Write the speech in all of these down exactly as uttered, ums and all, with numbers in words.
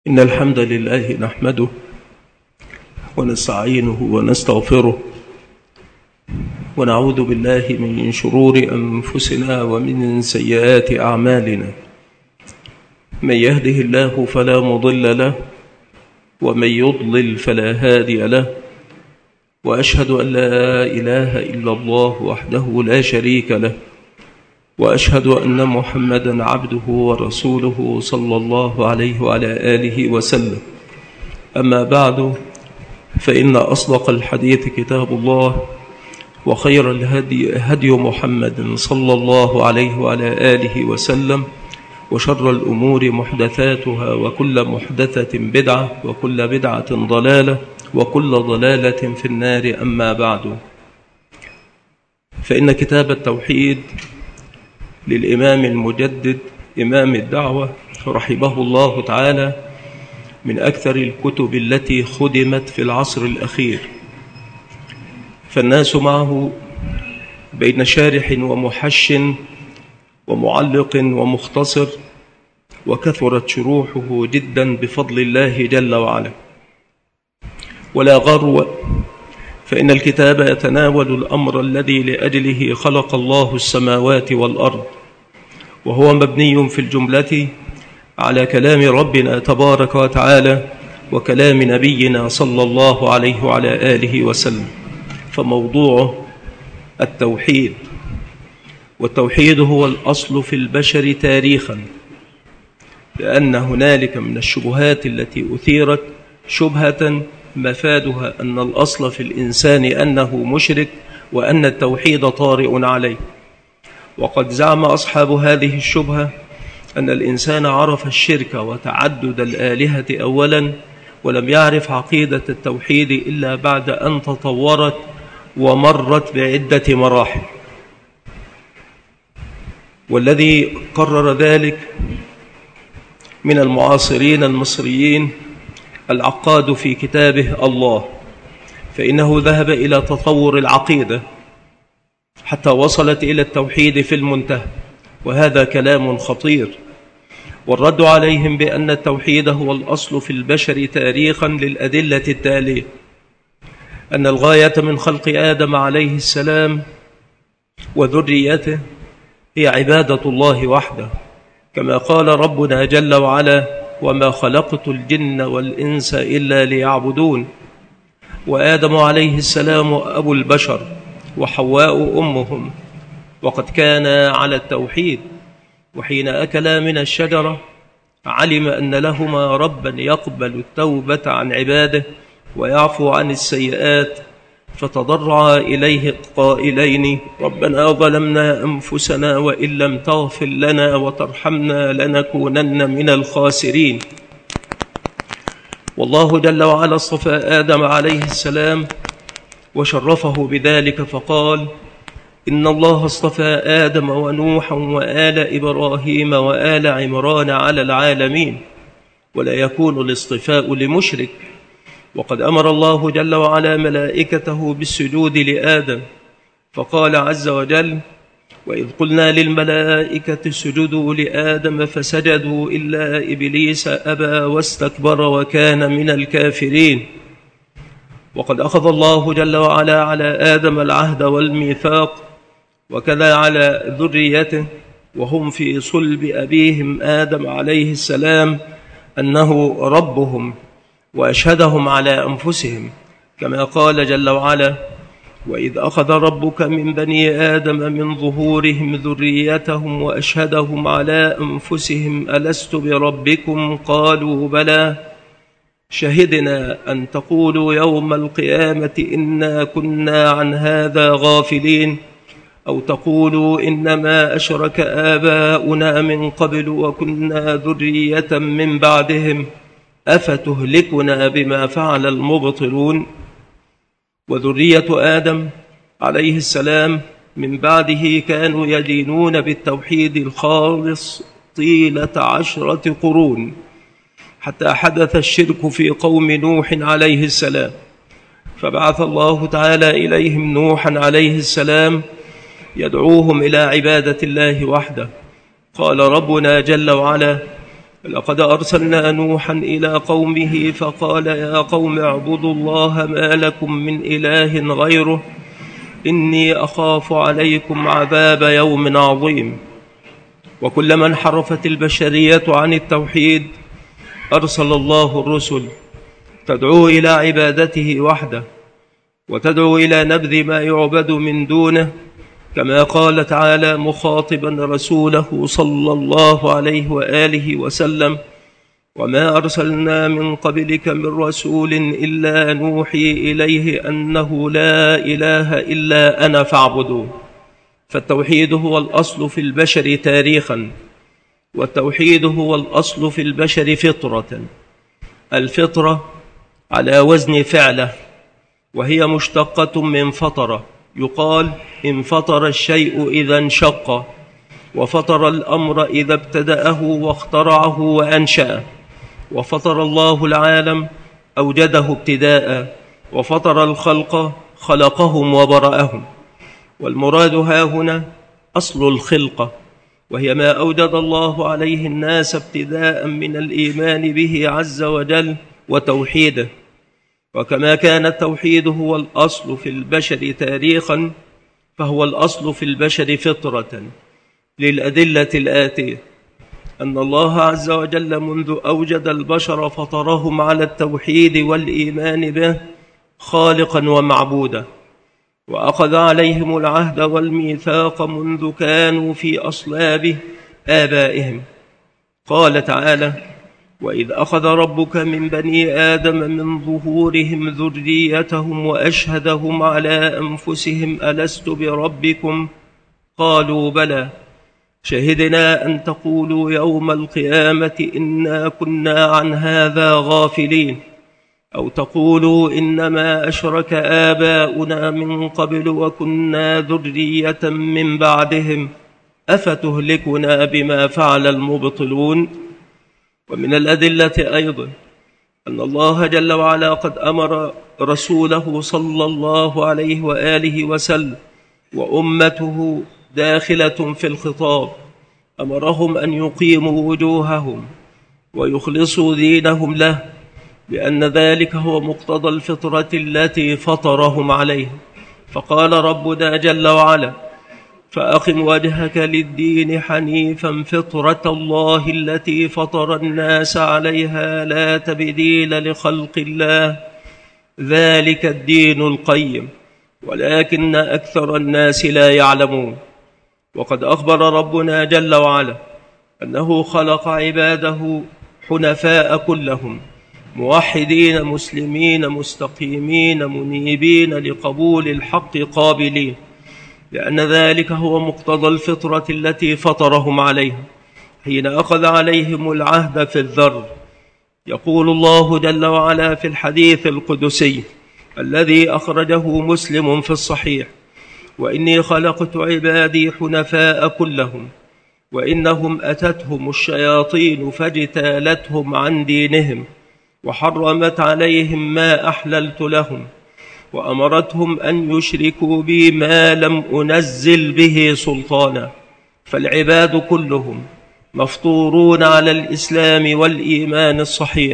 إن الحمد لله نحمده ونستعينه ونستغفره ونعوذ بالله من شرور أنفسنا ومن سيئات أعمالنا. من يهده الله فلا مضل له ومن يضلل فلا هادي له، وأشهد أن لا إله إلا الله وحده لا شريك له، وأشهد أن محمدًا عبده ورسوله صلى الله عليه وعلى آله وسلم. أما بعد، فإن أصدق الحديث كتاب الله، وخير الهدي هدي محمد صلى الله عليه وعلى آله وسلم، وشر الأمور محدثاتها، وكل محدثة بدعة، وكل بدعة ضلالة، وكل ضلالة في النار. أما بعد، فإن كتاب التوحيد للإمام المجدد إمام الدعوة رحمه الله تعالى من أكثر الكتب التي خدمت في العصر الأخير، فالناس معه بين شارح ومحش ومعلق ومختصر، وكثرت شروحه جدا بفضل الله جل وعلا. ولا غرو، فإن الكتاب يتناول الأمر الذي لأجله خلق الله السماوات والأرض، وهو مبني في الجملة على كلام ربنا تبارك وتعالى وكلام نبينا صلى الله عليه وعلى آله وسلم، فموضوعه التوحيد. والتوحيد هو الأصل في البشر تاريخا، لأن هنالك من الشبهات التي أثيرت شبهة مفادها أن الأصل في الإنسان أنه مشرك، وأن التوحيد طارئ عليه. وقد زعم أصحاب هذه الشبهة أن الإنسان عرف الشرك وتعدد الآلهة أولا، ولم يعرف عقيدة التوحيد إلا بعد أن تطورت ومرت بعدة مراحل. والذي قرر ذلك من المعاصرين المصريين العقاد في كتابه الله، فإنه ذهب إلى تطور العقيدة حتى وصلت إلى التوحيد في المنتهى، وهذا كلام خطير. والرد عليهم بأن التوحيد هو الأصل في البشر تاريخا للأدلة التالية: أن الغاية من خلق آدم عليه السلام وذريته هي عبادة الله وحده، كما قال ربنا جل وعلا: وما خلقت الجن والإنس إلا ليعبدون. وآدم عليه السلام أبو البشر، وحواء أمهم، وقد كانا على التوحيد، وحين أكلا من الشجرة علم أن لهما ربا يقبل التوبة عن عباده ويعفو عن السيئات، فتضرعا إليه قائلين: ربنا ظلمنا أنفسنا وإن لم تغفر لنا وترحمنا لنكونن من الخاسرين. والله جل وعلا اصطفى آدم عليه السلام وشرفه بذلك، فقال: إن الله اصطفى آدم ونوحا وآل إبراهيم وآل عمران على العالمين، ولا يكون الاصطفاء لمشرك. وقد أمر الله جل وعلا ملائكته بالسجود لآدم، فقال عز وجل: وإذ قلنا للملائكة اسجدوا لآدم فسجدوا إلا إبليس أبى واستكبر وكان من الكافرين. وقد أخذ الله جل وعلا على آدم العهد والميثاق، وكذا على ذريته وهم في صلب أبيهم آدم عليه السلام أنه ربهم، وأشهدهم على أنفسهم، كما قال جل وعلا: وإذ أخذ ربك من بني آدم من ظهورهم ذريتهم وأشهدهم على أنفسهم ألست بربكم قالوا بلى شهدنا أن تقولوا يوم القيامة إنا كنا عن هذا غافلين، أو تقولوا إنما أشرك آباؤنا من قبل وكنا ذرية من بعدهم أفتهلكنا بما فعل المبطلون. وذرية آدم عليه السلام من بعده كانوا يدينون بالتوحيد الخالص طيلة عشرة قرون، حتى حدث الشرك في قوم نوح عليه السلام، فبعث الله تعالى إليهم نوحا عليه السلام يدعوهم إلى عبادة الله وحده. قال ربنا جل وعلا: لقد أرسلنا نوحا إلى قومه فقال يا قوم اعبدوا الله ما لكم من إله غيره إني أخاف عليكم عذاب يوم عظيم. وكلما انحرفت البشرية عن التوحيد أرسل الله الرسل تدعو إلى عبادته وحده وتدعو إلى نبذ ما يعبد من دونه، كما قال تعالى مخاطبا رسوله صلى الله عليه وآله وسلم: وما أرسلنا من قبلك من رسول إلا نوحي إليه أنه لا إله إلا أنا فاعبدون. فالتوحيد هو الأصل في البشر تاريخا، والتوحيد هو الأصل في البشر فطرة. الفطرة على وزن فعله، وهي مشتقة من فطرة، يقال إن فطر الشيء إذا انشق، وفطر الأمر إذا ابتدأه واخترعه وأنشأه. وفطر الله العالم أوجده ابتداء، وفطر الخلق خلقهم وبرأهم. والمراد ها هنا أصل الخلقة، وهي ما أوجد الله عليه الناس ابتداء من الإيمان به عز وجل وتوحيده. وكما كان التوحيد هو الأصل في البشر تاريخا، فهو الأصل في البشر فطرة، للأدلة الآتية: أن الله عز وجل منذ أوجد البشر فطرهم على التوحيد والإيمان به خالقا ومعبودا، وأخذ عليهم العهد والميثاق منذ كانوا في أصلاب آبائهم. قال تعالى: وإذ أخذ ربك من بني آدم من ظهورهم ذريتهم وأشهدهم على أنفسهم ألست بربكم قالوا بلى شهدنا أن تقولوا يوم القيامة إنا كنا عن هذا غافلين، أو تقولوا إنما أشرك آباؤنا من قبل وكنا ذرية من بعدهم أفتهلكنا بما فعل المبطلون. ومن الأدلة أيضا أن الله جل وعلا قد أمر رسوله صلى الله عليه وآله وسلم وأمته داخلة في الخطاب، أمرهم أن يقيموا وجوههم ويخلصوا دينهم له، لأن ذلك هو مقتضى الفطرة التي فطرهم عليها. فقال ربنا جل وعلا: فأقم وجهك للدين حنيفا فطرة الله التي فطر الناس عليها لا تبديل لخلق الله ذلك الدين القيم ولكن أكثر الناس لا يعلمون. وقد أخبر ربنا جل وعلا أنه خلق عباده حنفاء كلهم، موحدين مسلمين مستقيمين منيبين لقبول الحق قابلين، لأن ذلك هو مقتضى الفطرة التي فطرهم عليها حين أخذ عليهم العهد في الذر. يقول الله جل وعلا في الحديث القدسي الذي أخرجه مسلم في الصحيح: وإني خلقت عبادي حنفاء كلهم وإنهم أتتهم الشياطين فاجتالتهم عن دينهم وحرمت عليهم ما أحللت لهم وأمرتهم أن يشركوا بي ما لم أنزل به سلطانا. فالعباد كلهم مفطورون على الإسلام والإيمان الصحيح،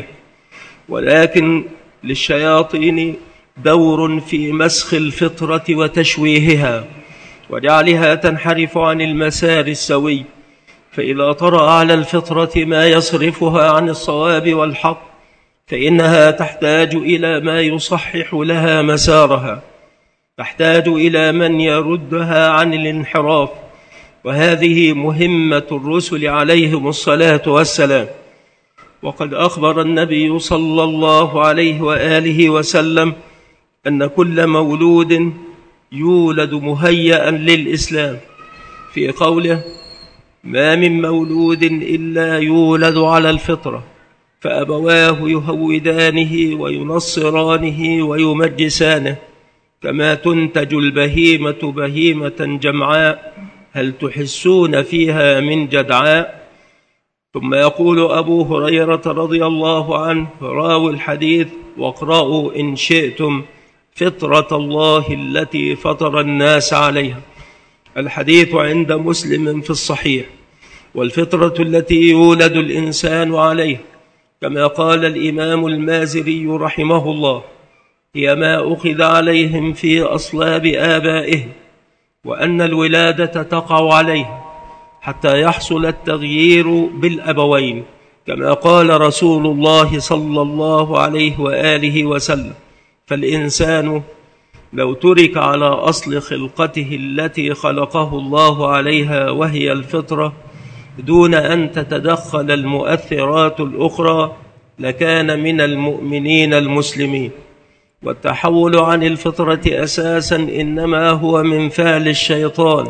ولكن للشياطين دور في مسخ الفطرة وتشويهها وجعلها تنحرف عن المسار السوي، فإذا طرأ على الفطرة ما يصرفها عن الصواب والحق فإنها تحتاج إلى ما يصحح لها مسارها، تحتاج إلى من يردها عن الانحراف. وهذه مهمة الرسل عليهم الصلاة والسلام. وقد أخبر النبي صلى الله عليه وآله وسلم أن كل مولود يولد مهيئا للإسلام، في قوله: ما من مولود إلا يولد على الفطرة فأبواه يهودانه وينصرانه ويمجسانه، كما تنتج البهيمة بهيمة جمعاء هل تحسون فيها من جدعاء. ثم يقول أبو هريرة رضي الله عنه راوي الحديث: واقرأوا إن شئتم فطرة الله التي فطر الناس عليها. الحديث عند مسلم في الصحيح. والفطرة التي يولد الإنسان عليها، كما قال الإمام المازري رحمه الله: هي ما أخذ عليهم في أصلاب آبائهم، وأن الولادة تقع عليها حتى يحصل التغيير بالأبوين، كما قال رسول الله صلى الله عليه وآله وسلم: فالإنسان لو ترك على أصل خلقته التي خلقه الله عليها وهي الفطرة دون أن تتدخل المؤثرات الأخرى لكان من المؤمنين المسلمين. والتحول عن الفطرة أساسا إنما هو من فعل الشيطان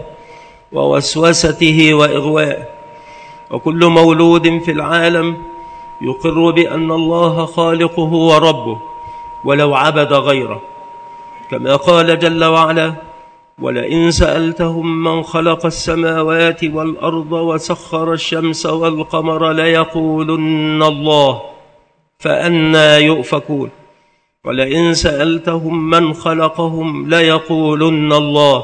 ووسوسته وإغوائه. وكل مولود في العالم يقر بأن الله خالقه وربه ولو عبد غيره، كما قال جل وعلا: ولئن سألتهم من خلق السماوات والأرض وسخر الشمس والقمر ليقولن الله فأنى يؤفكون. ولئن سألتهم من خلقهم ليقولن الله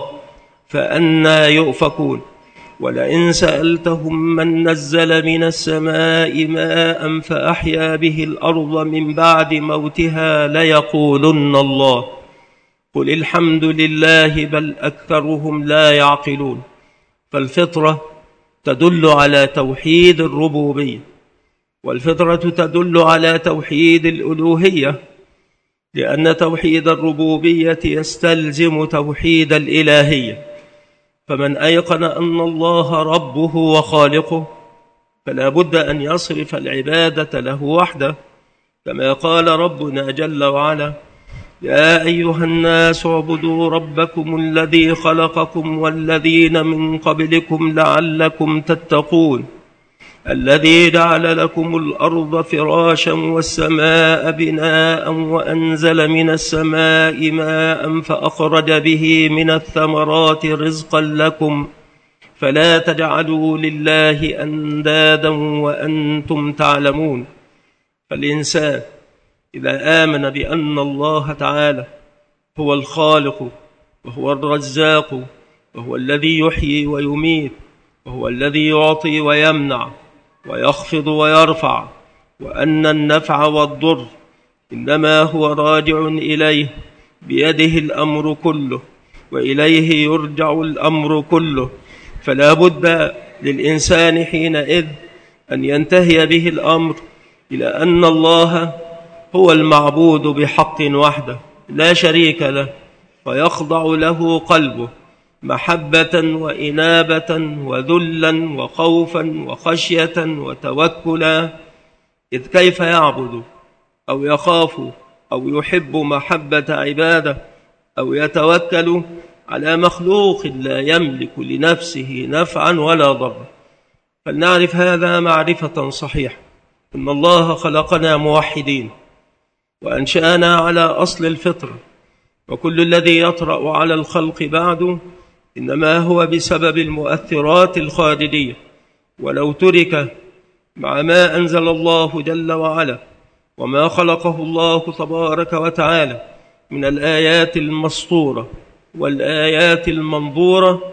فأنى يؤفكون. ولئن سألتهم من نزل من السماء ماء فأحيا به الأرض من بعد موتها ليقولن الله قل الحمد لله بل أكثرهم لا يعقلون. فالفطرة تدل على توحيد الربوبية، والفطرة تدل على توحيد الألوهية، لأن توحيد الربوبية يستلزم توحيد الإلهية. فمن أيقن أن الله ربه وخالقه فلا بد أن يصرف العبادة له وحده، كما قال ربنا جل وعلا: يا أيها الناس اعبدوا ربكم الذي خلقكم والذين من قبلكم لعلكم تتقون الذي جعل لكم الأرض فراشا والسماء بناء وأنزل من السماء ماء فأخرج به من الثمرات رزقا لكم فلا تجعلوا لله أندادا وأنتم تعلمون. فالإنسان إذا آمن بأن الله تعالى هو الخالق وهو الرزاق وهو الذي يحيي ويميت وهو الذي يعطي ويمنع ويخفض ويرفع، وأن النفع والضر إنما هو راجع إليه بيده الأمر كله وإليه يرجع الأمر كله، فلا بد للإنسان حينئذ أن ينتهي به الأمر إلى أن الله هو المعبود بحق وحده لا شريك له، ويخضع له قلبه محبة وإنابة وذلا وخوفا وخشية وتوكلا. إذ كيف يعبد أو يخاف أو يحب محبة عباده أو يتوكل على مخلوق لا يملك لنفسه نفعا ولا ضرا؟ فلنعرف هذا معرفة صحيحة، إن الله خلقنا موحدين وأنشأنا على أصل الفطرة، وكل الذي يطرأ على الخلق بعد إنما هو بسبب المؤثرات الخارجية، ولو ترك مع ما أنزل الله جل وعلا وما خلقه الله تبارك وتعالى من الآيات المسطورة والآيات المنظورة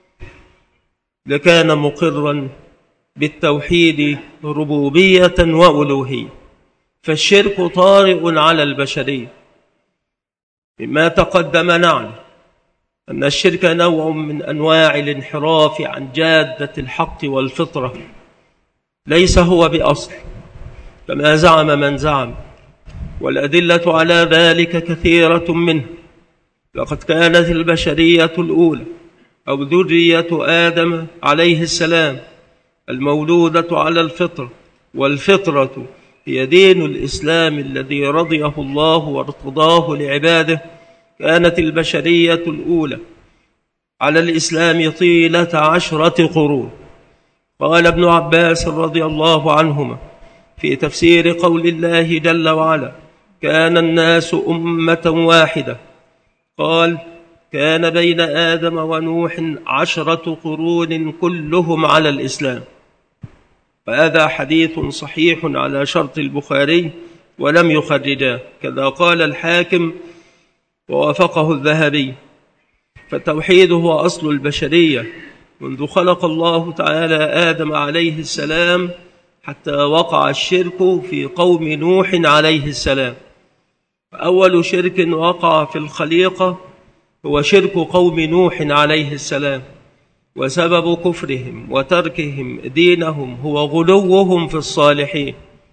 لكان مقرا بالتوحيد ربوبية وألوهية. فالشرك طارئ على البشرية. مما تقدم نعلم أن الشرك نوع من أنواع الانحراف عن جادة الحق والفطرة، ليس هو بأصل كما زعم من زعم، والأدلة على ذلك كثيرة منه. لقد كانت البشرية الأولى أو ذرية آدم عليه السلام المولودة على الفطرة، والفطرة هي دين الإسلام الذي رضيه الله وارتضاه لعباده. كانت البشرية الأولى على الإسلام طيلة عشرة قرون. قال ابن عباس رضي الله عنهما في تفسير قول الله جل وعلا: كان الناس أمة واحدة، قال: كان بين آدم ونوح عشرة قرون كلهم على الإسلام. وهذا حديث صحيح على شرط البخاري ولم يخرجاه، كذا قال الحاكم ووافقه الذهبي. فالتوحيد هو أصل البشرية منذ خلق الله تعالى آدم عليه السلام حتى وقع الشرك في قوم نوح عليه السلام. أول شرك وقع في الخليقة هو شرك قوم نوح عليه السلام، وسبب كفرهم وتركهم دينهم هو غلوهم في الصالحين،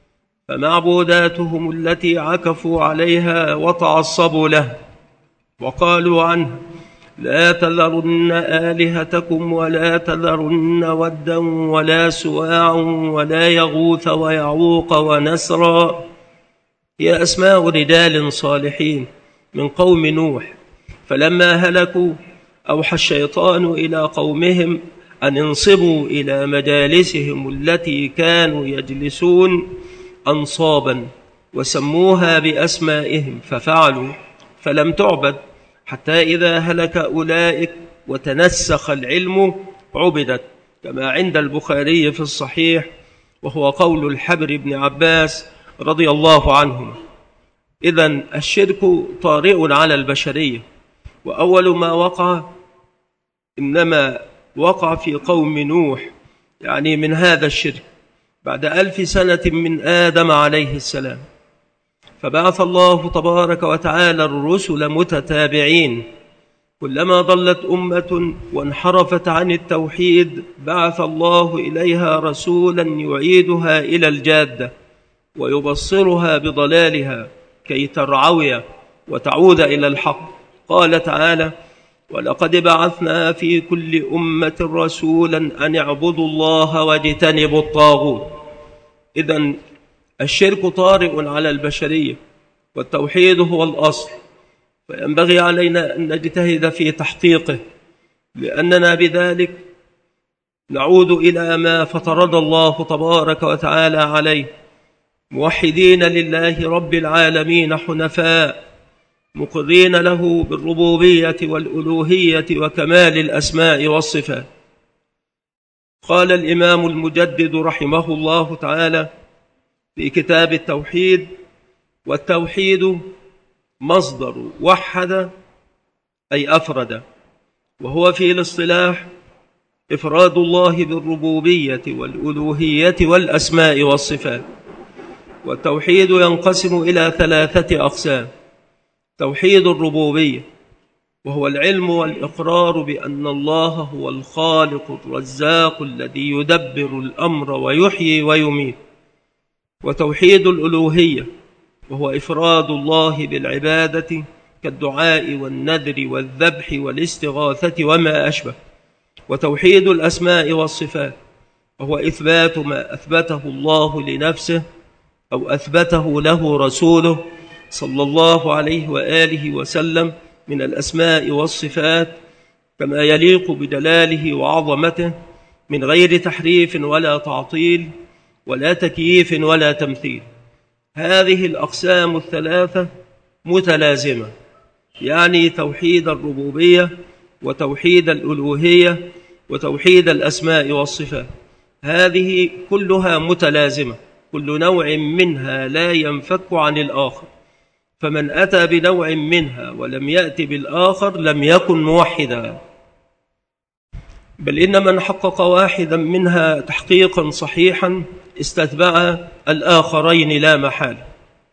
فمعبوداتهم التي عكفوا عليها وتعصبوا له وقالوا عنها لا تذرن آلهتكم ولا تذرن ودا ولا سواعا ولا يغوث ويعوق ونسرا، هي أسماء رجال صالحين من قوم نوح. فلما هلكوا أوحى الشيطان إلى قومهم أن انصبوا إلى مجالسهم التي كانوا يجلسون أنصابا وسموها بأسمائهم، ففعلوا فلم تعبد حتى إذا هلك أولئك وتنسخ العلم عبدت، كما عند البخاري في الصحيح، وهو قول الحبر بن عباس رضي الله عنهما. إذن الشرك طارئ على البشرية، وأول ما وقع إنما وقع في قوم نوح، يعني من هذا الشرك بعد ألف سنة من آدم عليه السلام. فبعث الله تبارك وتعالى الرسل متتابعين، كلما ضلت أمة وانحرفت عن التوحيد بعث الله إليها رسولا يعيدها إلى الجادة ويبصرها بضلالها كي ترعوي وتعود إلى الحق. قال تعالى: ولقد بعثنا في كل أمة رسولا أن اعبدوا الله واجتنبوا الطاغوت. إذن الشرك طارئ على البشرية، والتوحيد هو الأصل، فينبغي علينا أن نجتهد في تحقيقه، لأننا بذلك نعود إلى ما فطرنا الله تبارك وتعالى عليه، موحدين لله رب العالمين حنفاء، مقرين له بالربوبية والألوهية وكمال الأسماء والصفات. قال الإمام المجدد رحمه الله تعالى في كتاب التوحيد: والتوحيد مصدر وحد أي أفرد، وهو في الاصطلاح إفراد الله بالربوبية والألوهية والأسماء والصفات. والتوحيد ينقسم إلى ثلاثة أقسام: توحيد الربوبية، وهو العلم والإقرار بأن الله هو الخالق الرزاق الذي يدبر الأمر ويحيي ويميت. وتوحيد الألوهية، وهو إفراد الله بالعبادة كالدعاء والنذر والذبح والاستغاثة وما أشبه. وتوحيد الأسماء والصفات، وهو إثبات ما أثبته الله لنفسه أو أثبته له رسوله صلى الله عليه وآله وسلم من الأسماء والصفات كما يليق بجلاله وعظمته، من غير تحريف ولا تعطيل ولا تكييف ولا تمثيل. هذه الأقسام الثلاثة متلازمة، يعني توحيد الربوبية وتوحيد الألوهية وتوحيد الأسماء والصفات، هذه كلها متلازمة، كل نوع منها لا ينفك عن الآخر، فمن أتى بنوع منها ولم يأتي بالآخر لم يكن موحدا، بل إن من حقق واحدا منها تحقيقا صحيحا استتبع الآخرين لا محالة.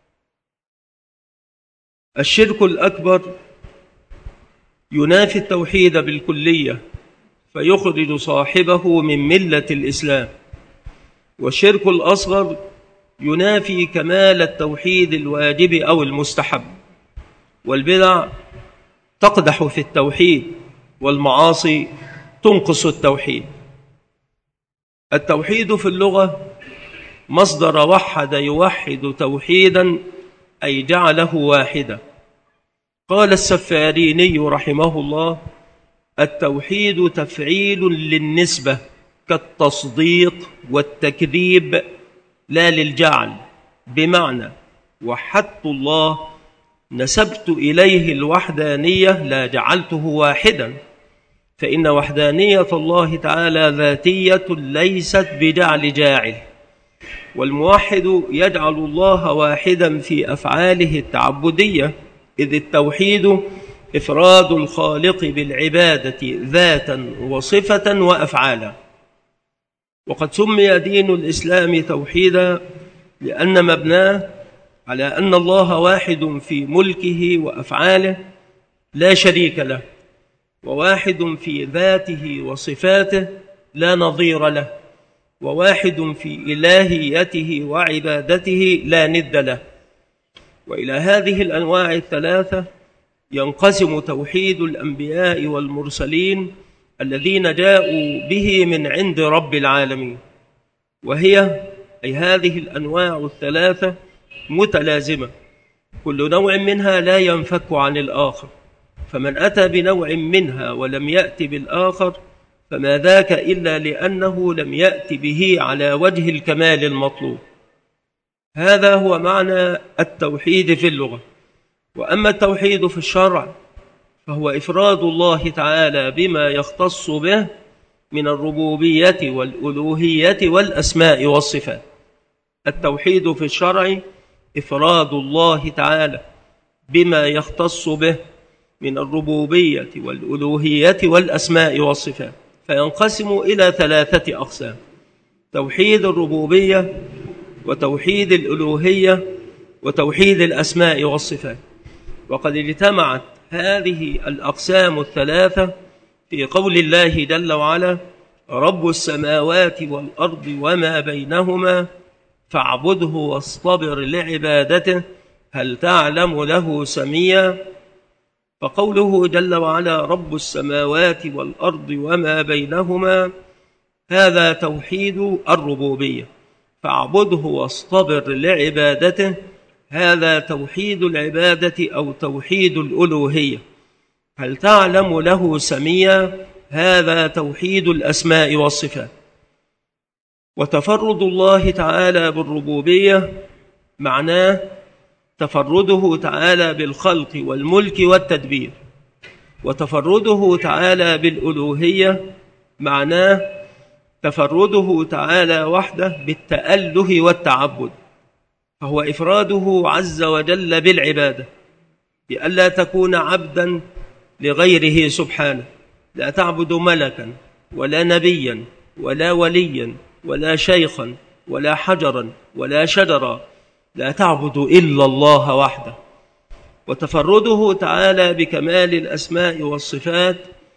الشرك الأكبر ينافي التوحيد بالكلية فيخرج صاحبه من ملة الإسلام، والشرك الأصغر ينافي كمال التوحيد الواجب أو المستحب، والبدع تقدح في التوحيد والمعاصي تنقص التوحيد. التوحيد في اللغة مصدر وحد يوحد توحيدا أي جعله واحدا. قال السفاريني رحمه الله: التوحيد تفعيل للنسبة كالتصديق والتكذيب لا للجعل، بمعنى وحدت الله نسبت إليه الوحدانية لا جعلته واحدا، فإن وحدانية الله تعالى ذاتية ليست بجعل جاعل، والموحد يجعل الله واحدا في أفعاله التعبدية، إذ التوحيد إفراد الخالق بالعبادة ذاتا وصفة وأفعالا. وقد سمي دين الإسلام توحيدا لأن مبناه على أن الله واحد في ملكه وأفعاله لا شريك له، وواحد في ذاته وصفاته لا نظير له، وواحد في إلهيته وعبادته لا ند له. وإلى هذه الأنواع الثلاثة ينقسم توحيد الأنبياء والمرسلين الذين جاءوا به من عند رب العالمين، وهي أي هذه الأنواع الثلاثة متلازمة، كل نوع منها لا ينفك عن الآخر، فمن أتى بنوع منها ولم يأت بالآخر فما ذاك إلا لأنه لم يأت به على وجه الكمال المطلوب. هذا هو معنى التوحيد في اللغة. وأما التوحيد في الشرع فهو إفراد الله تعالى بما يختص به من الربوبية والألوهية والأسماء والصفات. التوحيد في الشرع إفراد الله تعالى بما يختص به من الربوبية والألوهية والأسماء والصفات، فينقسم إلى ثلاثة أقسام: توحيد الربوبية، وتوحيد الألوهية، وتوحيد الأسماء والصفات. وقد اجتمعت هذه الأقسام الثلاثة في قول الله جل وعلا: رب السماوات والأرض وما بينهما فاعبده واصطبر لعبادته هل تعلم له سميا. فقوله جل وعلا رب السماوات والأرض وما بينهما هذا توحيد الربوبية، فاعبده واصطبر لعبادته هذا توحيد العبادة أو توحيد الألوهية. هل تعلم له سميا هذا توحيد الأسماء والصفات. وتفرد الله تعالى بالربوبية معناه تفرده تعالى بالخلق والملك والتدبير، وتفرده تعالى بالألوهية معناه تفرده تعالى وحده بالتأله والتعبد، فهو إفراده عز وجل بالعبادة بألا تكون عبدا لغيره سبحانه، لا تعبد ملكا ولا نبيا ولا وليا ولا شيخا ولا حجرا ولا شجرا، لا تعبد إلا الله وحده. وتفرده تعالى بكمال الأسماء والصفات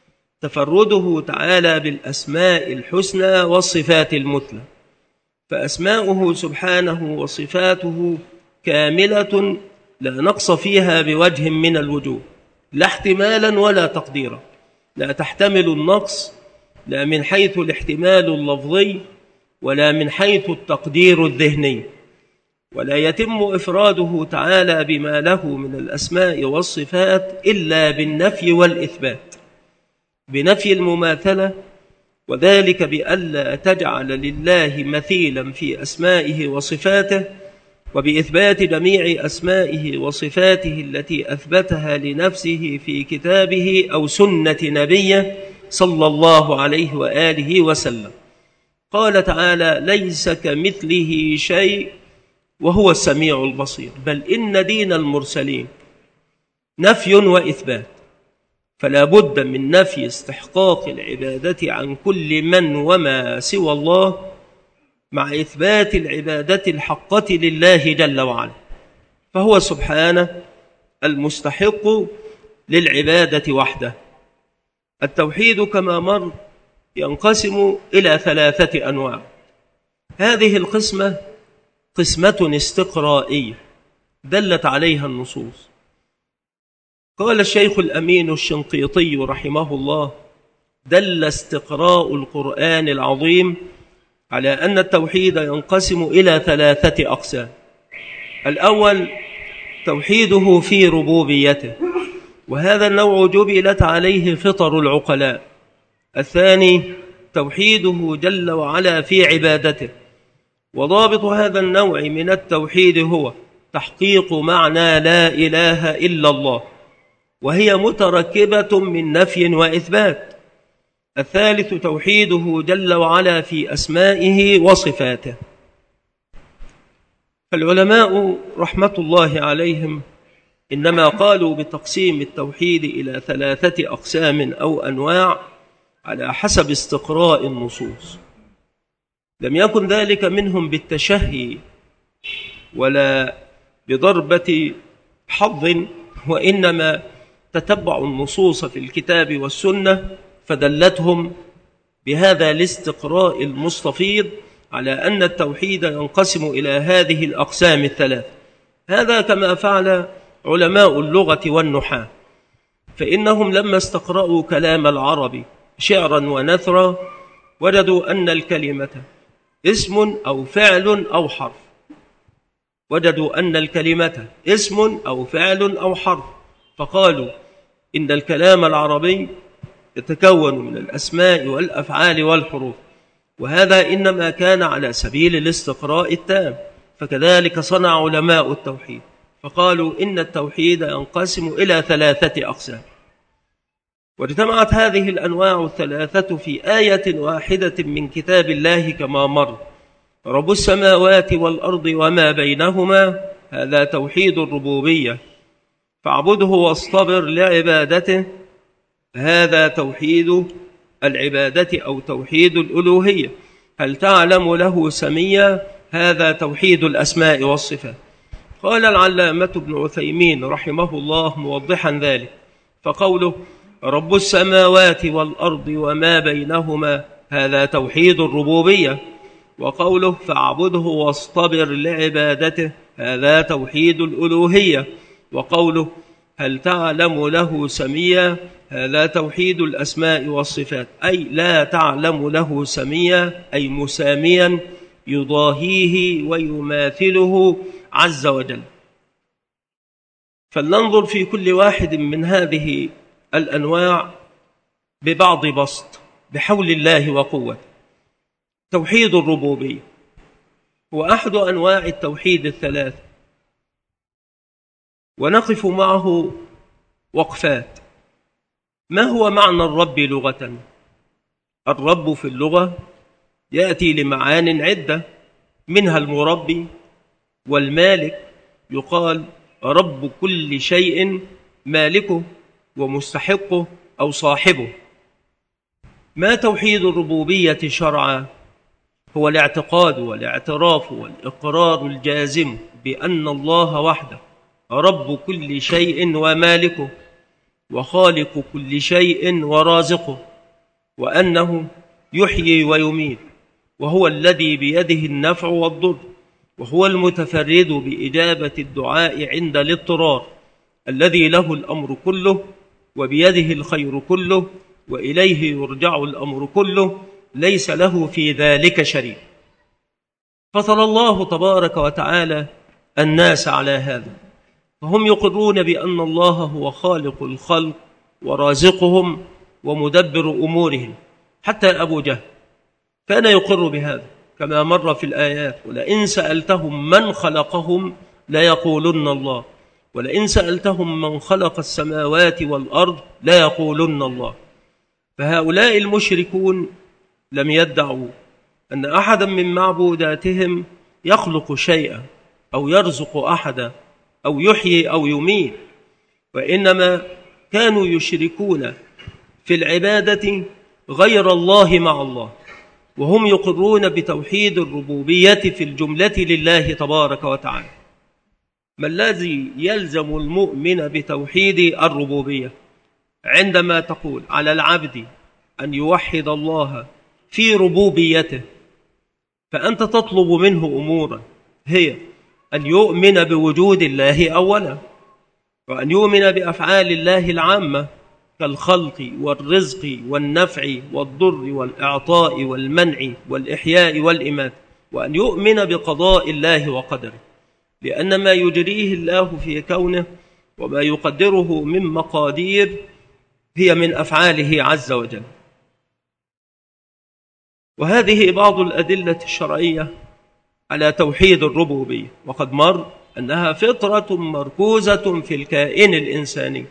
تفرده تعالى بالأسماء الحسنى والصفات المثلى، فأسماؤه سبحانه وصفاته كاملة لا نقص فيها بوجه من الوجوه، لا احتمالا ولا تقديرا، لا تحتمل النقص لا من حيث الاحتمال اللفظي ولا من حيث التقدير الذهني. ولا يتم إفراده تعالى بما له من الأسماء والصفات إلا بالنفي والإثبات، بنفي المماثلة، وذلك بألا تجعل لله مثيلا في أسمائه وصفاته، وبإثبات جميع أسمائه وصفاته التي أثبتها لنفسه في كتابه أو سنة نبيه صلى الله عليه وآله وسلم. قال تعالى ليس كمثله شيء وهو السميع البصير، بل إن دين المرسلين نفي وإثبات، فلا بد من نفي استحقاق العبادة عن كل من وما سوى الله مع إثبات العبادة الحقة لله جل وعلا، فهو سبحانه المستحق للعبادة وحده. التوحيد كما مر ينقسم إلى ثلاثة أنواع. هذه القسمة قسمة استقرائية دلت عليها النصوص. قال الشيخ الأمين الشنقيطي رحمه الله: دل استقراء القرآن العظيم على أن التوحيد ينقسم إلى ثلاثة أقسام. الأول توحيده في ربوبيته، وهذا النوع جبلت عليه فطر العقلاء. الثاني توحيده جل وعلا في عبادته، وضابط هذا النوع من التوحيد هو تحقيق معنى لا إله إلا الله، وهي متركبة من نفي وإثبات. الثالث توحيده جل وعلا في أسمائه وصفاته. فالعلماء رحمة الله عليهم إنما قالوا بتقسيم التوحيد إلى ثلاثة أقسام أو أنواع على حسب استقراء النصوص. لم يكن ذلك منهم بالتشهي ولا بضربة حظ، وإنما تتبعوا النصوص في الكتاب والسنة فدلتهم بهذا الاستقراء المستفيض على أن التوحيد ينقسم إلى هذه الأقسام الثلاث. هذا كما فعل علماء اللغة والنحاة، فإنهم لما استقرأوا كلام العرب شعرا ونثرا وجدوا أن الكلمة اسم أو فعل أو حرف وجدوا أن الكلمة اسم أو فعل أو حرف فقالوا إن الكلام العربي يتكون من الأسماء والأفعال والحروف، وهذا إنما كان على سبيل الاستقراء التام. فكذلك صنع علماء التوحيد فقالوا إن التوحيد ينقسم إلى ثلاثة أقسام. واجتمعت هذه الأنواع الثلاثة في آية واحدة من كتاب الله كما مر: رب السماوات والأرض وما بينهما، هذا توحيد الربوبية، فاعبده واصطبر لعبادته، هذا توحيد العبادة أو توحيد الألوهية، هل تعلم له سميا، هذا توحيد الأسماء والصفات. قال العلامة ابن عثيمين رحمه الله موضحا ذلك فقوله رب السماوات والأرض وما بينهما، هذا توحيد الربوبية، وقوله فاعبده واصطبر لعبادته، هذا توحيد الألوهية، وقوله هل تعلم له سميا، هذا توحيد الأسماء والصفات، أي لا تعلم له سميا أي مساميا يضاهيه ويماثله عز وجل. فلننظر في كل واحد من هذه الأنواع ببعض بسط بحول الله وقوته. توحيد الربوبية هو أحد أنواع التوحيد الثلاث، ونقف معه وقفات. ما هو معنى الرب لغة؟ الرب في اللغة يأتي لمعان عدة، منها المربي والمالك، يقال رب كل شيء مالكه ومستحقه أو صاحبه. ما توحيد الربوبية شرعا؟ هو الاعتقاد والاعتراف والإقرار الجازم بأن الله وحده رب كل شيء ومالكه وخالق كل شيء ورازقه، وأنه يحيي ويميت، وهو الذي بيده النفع والضر، وهو المتفرد بإجابة الدعاء عند الاضطرار، الذي له الأمر كله وبيده الخير كله وإليه يرجع الأمر كله، ليس له في ذلك شريك. فطر الله تبارك وتعالى الناس على هذا، فهم يقرون بأن الله هو خالق الخلق ورازقهم ومدبر أمورهم. حتى أبو جهل كان يقر بهذا كما مر في الآيات: ولئن سألتهم من خلقهم ليقولن الله، ولئن سألتهم من خلق السماوات والأرض ليقولن الله. فهؤلاء المشركون لم يدعوا أن أحدا من معبوداتهم يخلق شيئا أو يرزق أحدا أو يحيي أو يميت، وإنما كانوا يشركون في العبادة غير الله مع الله، وهم يقرون بتوحيد الربوبية في الجملة لله تبارك وتعالى. ما الذي يلزم المؤمن بتوحيد الربوبية؟ عندما تقول على العبد أن يوحد الله في ربوبيته، فأنت تطلب منه أمورا، هي أن يؤمن بوجود الله أولا، وأن يؤمن بأفعال الله العامة كالخلق والرزق والنفع والضر والإعطاء والمنع والإحياء والإماتة، وأن يؤمن بقضاء الله وقدره، لأن ما يجريه الله في كونه وما يقدره من مقادير هي من أفعاله عز وجل. وهذه بعض الأدلة الشرعية على توحيد الربوبية، وقد مر أنها فطرة مركوزة في الكائن الإنساني،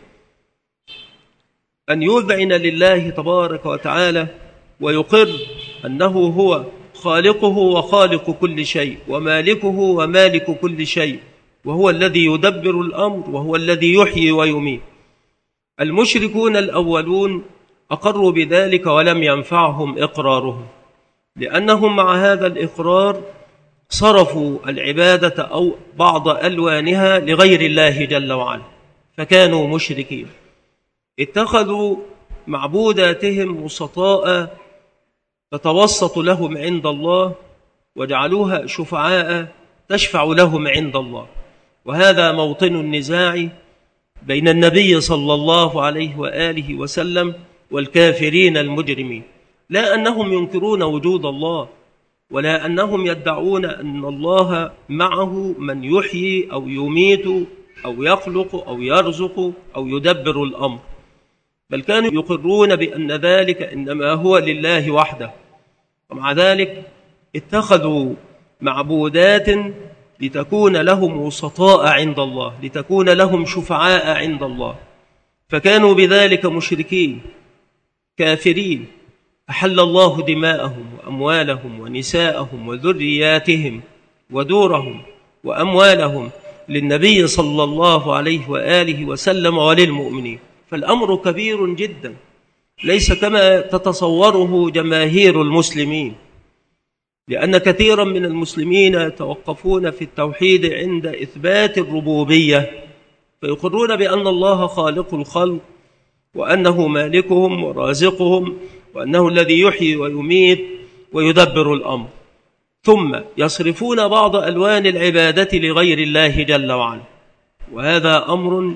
أن يذعن لله تبارك وتعالى ويقر أنه هو خالقه وخالق كل شيء ومالكه ومالك كل شيء، وهو الذي يدبر الأمر وهو الذي يحيي ويميت. المشركون الأولون أقروا بذلك ولم ينفعهم إقرارهم، لأنهم مع هذا الإقرار صرفوا العبادة أو بعض ألوانها لغير الله جل وعلا، فكانوا مشركين. اتخذوا معبوداتهم وسطاء تتوسط لهم عند الله، وجعلوها شفعاء تشفع لهم عند الله. وهذا موطن النزاع بين النبي صلى الله عليه وآله وسلم والكافرين المجرمين، لا أنهم ينكرون وجود الله، ولا أنهم يدعون أن الله معه من يحيي أو يميت أو يخلق أو يرزق أو يدبر الأمر، بل كانوا يقرون بأن ذلك إنما هو لله وحده. ومع ذلك اتخذوا معبودات لتكون لهم وسطاء عند الله، لتكون لهم شفعاء عند الله، فكانوا بذلك مشركين كافرين. أحل الله دماءهم وأموالهم ونساءهم وذرياتهم ودورهم وأموالهم للنبي صلى الله عليه وآله وسلم وللمؤمنين. فالأمر كبير جدا، ليس كما تتصوره جماهير المسلمين، لأن كثيرا من المسلمين يتوقفون في التوحيد عند إثبات الربوبية، فيقرون بأن الله خالق الخلق، وأنه مالكهم ورازقهم، وأنه الذي يحيي ويميت ويدبر الأمر، ثم يصرفون بعض ألوان العبادة لغير الله جل وعلا. وهذا أمر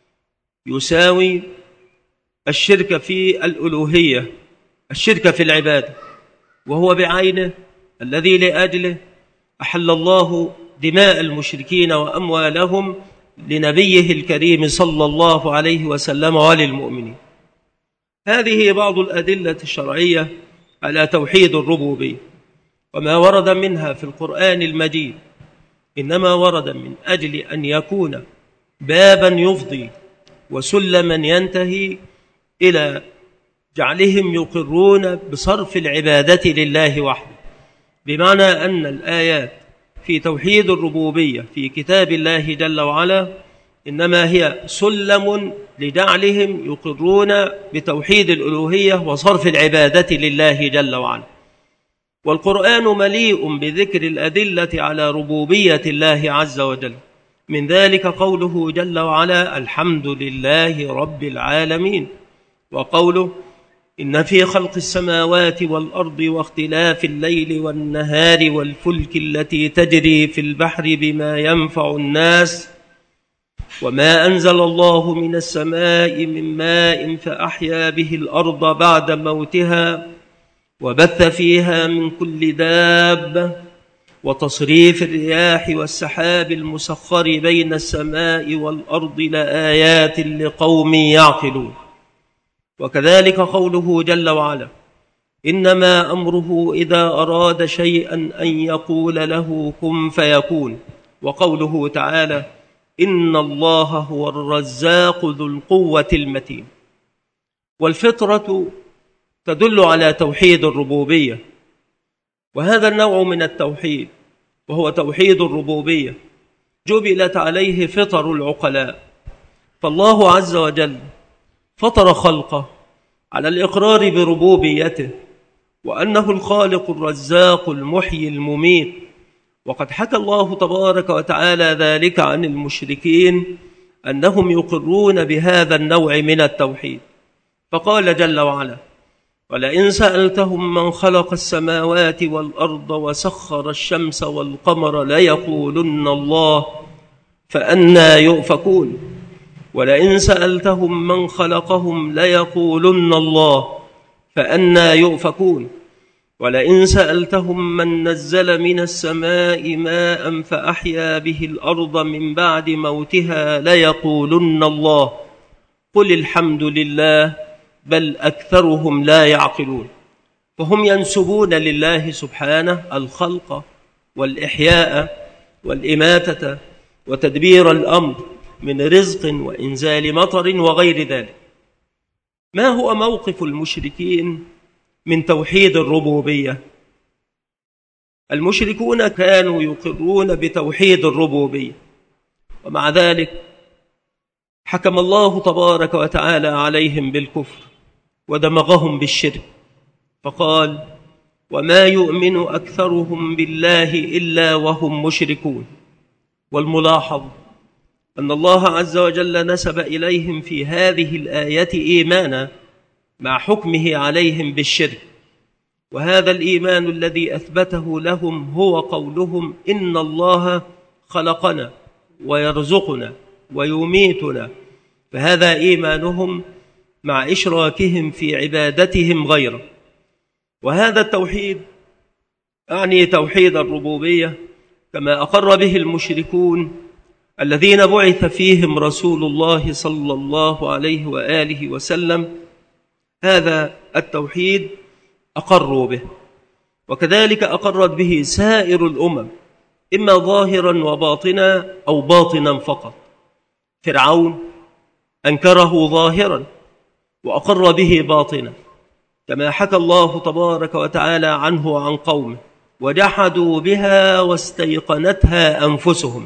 يساوي الشرك في الألوهية، الشرك في العبادة، وهو بعينه الذي لأجله أحل الله دماء المشركين وأموالهم لنبيه الكريم صلى الله عليه وسلم وللمؤمنين. هذه بعض الأدلة الشرعية على توحيد الربوبية، وما ورد منها في القرآن المجيد إنما ورد من أجل أن يكون بابا يفضي وسلما ينتهي إلى جعلهم يقرون بصرف العبادة لله وحده، بمعنى أن الآيات في توحيد الربوبية في كتاب الله جل وعلا إنما هي سلم لجعلهم يقرون بتوحيد الألوهية وصرف العبادة لله جل وعلا. والقرآن مليء بذكر الأدلة على ربوبية الله عز وجل، من ذلك قوله جل وعلا الحمد لله رب العالمين، وقوله إن في خلق السماوات والأرض واختلاف الليل والنهار والفلك التي تجري في البحر بما ينفع الناس وما أنزل الله من السماء من ماء فأحيا به الأرض بعد موتها وبث فيها من كل دابة وتصريف الرياح والسحاب المسخر بين السماء والأرض لآيات لقوم يعقلون. وكذلك قوله جل وعلا إنما أمره إذا أراد شيئا أن يقول له كن فيكون. وقوله تعالى إن الله هو الرزاق ذو القوة المتين. والفطرة تدل على توحيد الربوبية، وهذا النوع من التوحيد وهو توحيد الربوبية جبلت عليه فطر العقلاء، فالله عز وجل فطر خلقه على الإقرار بربوبيته وأنه الخالق الرزاق المحيي المميت. وقد حكى الله تبارك وتعالى ذلك عن المشركين أنهم يقرون بهذا النوع من التوحيد، فقال جل وعلا ولئن سألتهم من خلق السماوات والأرض وسخر الشمس والقمر ليقولن الله فأنى يؤفكون. ولئن سألتهم من خلقهم ليقولن الله فأنى يؤفكون. ولئن سألتهم من نزل من السماء ماء فأحيا به الأرض من بعد موتها ليقولن الله قل الحمد لله بل أكثرهم لا يعقلون. فهم ينسبون لله سبحانه الخلق والإحياء والإماتة وتدبير الأمر من رزق وإنزال مطر وغير ذلك. ما هو موقف المشركين من توحيد الربوبية؟ المشركون كانوا يقرون بتوحيد الربوبية، ومع ذلك حكم الله تبارك وتعالى عليهم بالكفر ودمغهم بالشرك، فقال: وما يؤمن أكثرهم بالله إلا وهم مشركون. والملاحظ أن الله عز وجل نسب إليهم في هذه الآية إيمانا مع حكمه عليهم بالشرك، وهذا الإيمان الذي أثبته لهم هو قولهم: إن الله خلقنا ويرزقنا ويميتنا، فهذا إيمانهم مع إشراكهم في عبادتهم غيره. وهذا التوحيد أعني توحيد الربوبية كما أقر به المشركون الذين بعث فيهم رسول الله صلى الله عليه وآله وسلم. هذا التوحيد أقروا به، وكذلك أقرت به سائر الأمم، إما ظاهرا وباطنا أو باطنا فقط. فرعون أنكره ظاهرا وأقر به باطنا، كما حكى الله تبارك وتعالى عنه وعن قومه: وجحدوا بها واستيقنتها أنفسهم.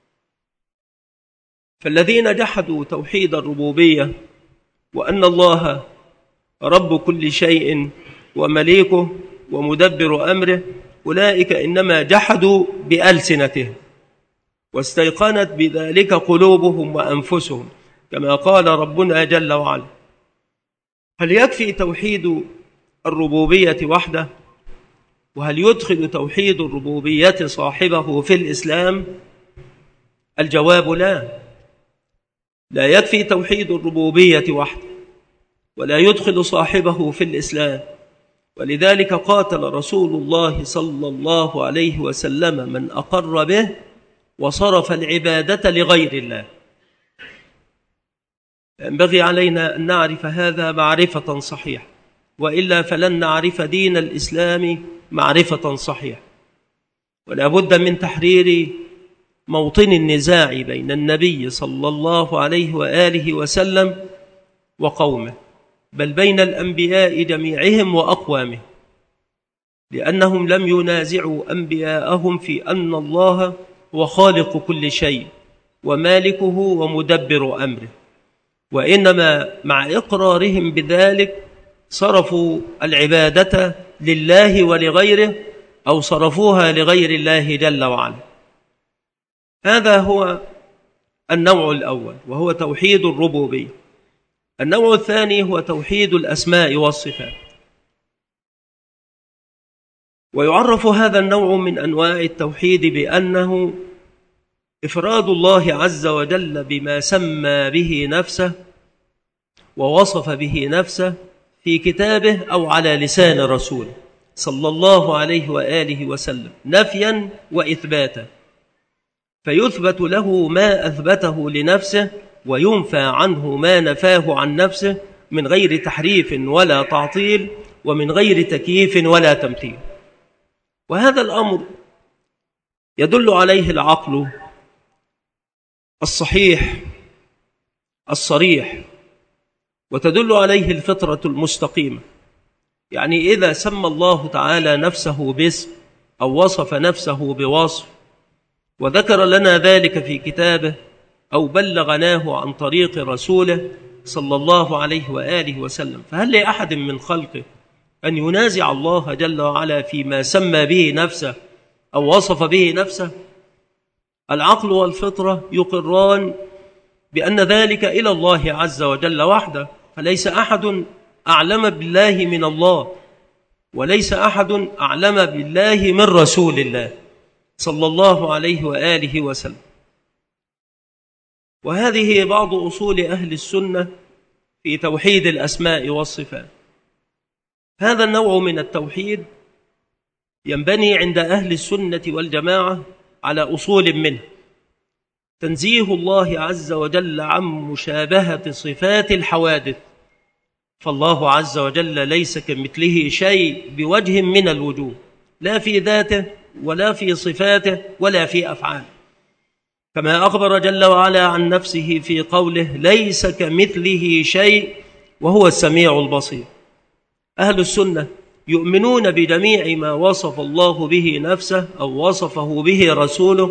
فالذين جحدوا توحيد الربوبية وأن الله رب كل شيء ومليكه ومدبر أمره، أولئك إنما جحدوا بألسنتهم، واستيقنت بذلك قلوبهم وأنفسهم، كما قال ربنا جل وعلا: هل يكفي توحيد الربوبية وحده؟ وهل يدخل توحيد الربوبية صاحبه في الإسلام؟ الجواب لا، لا يكفي توحيد الربوبية وحده ولا يدخل صاحبه في الإسلام. ولذلك قاتل رسول الله صلى الله عليه وسلم من أقر به وصرف العبادة لغير الله. ينبغي علينا أن نعرف هذا معرفة صحيحة، وإلا فلن نعرف دين الإسلام معرفة صحيحة. ولا بد من تحرير موطن النزاع بين النبي صلى الله عليه وآله وسلم وقومه، بل بين الأنبياء جميعهم وأقوامهم، لأنهم لم ينازعوا أنبياءهم في أن الله هو خالق كل شيء ومالكه ومدبر أمره، وإنما مع إقرارهم بذلك صرفوا العبادة لله ولغيره، أو صرفوها لغير الله جل وعلا. هذا هو النوع الأول، وهو توحيد الربوبية. النوع الثاني هو توحيد الأسماء والصفات، ويعرف هذا النوع من أنواع التوحيد بأنه إفراد الله عز وجل بما سمى به نفسه ووصف به نفسه في كتابه أو على لسان رسوله صلى الله عليه وآله وسلم، نفيا وإثباتا، فيثبت له ما أثبته لنفسه وينفى عنه ما نفاه عن نفسه، من غير تحريف ولا تعطيل، ومن غير تكييف ولا تمثيل. وهذا الأمر يدل عليه العقل الصحيح الصريح، وتدل عليه الفطرة المستقيمة. يعني إذا سمى الله تعالى نفسه باسم أو وصف نفسه بوصف وذكر لنا ذلك في كتابه أو بلغناه عن طريق رسوله صلى الله عليه وآله وسلم، فهل لأحد من خلقه أن ينازع الله جل وعلا فيما سمى به نفسه أو وصف به نفسه؟ العقل والفطرة يقران بأن ذلك إلى الله عز وجل وحده، فليس أحد أعلم بالله من الله، وليس أحد أعلم بالله من رسول الله صلى الله عليه وآله وسلم. وهذه بعض أصول أهل السنة في توحيد الأسماء والصفات. هذا النوع من التوحيد ينبني عند أهل السنة والجماعة على أصول منه: تنزيه الله عز وجل عن مشابهة صفات الحوادث، فالله عز وجل ليس كمثله شيء بوجه من الوجوه، لا في ذاته ولا في صفاته ولا في أفعاله، كما أخبر جل وعلا عن نفسه في قوله: ليس كمثله شيء وهو السميع البصير. أهل السنة يؤمنون بجميع ما وصف الله به نفسه أو وصفه به رسوله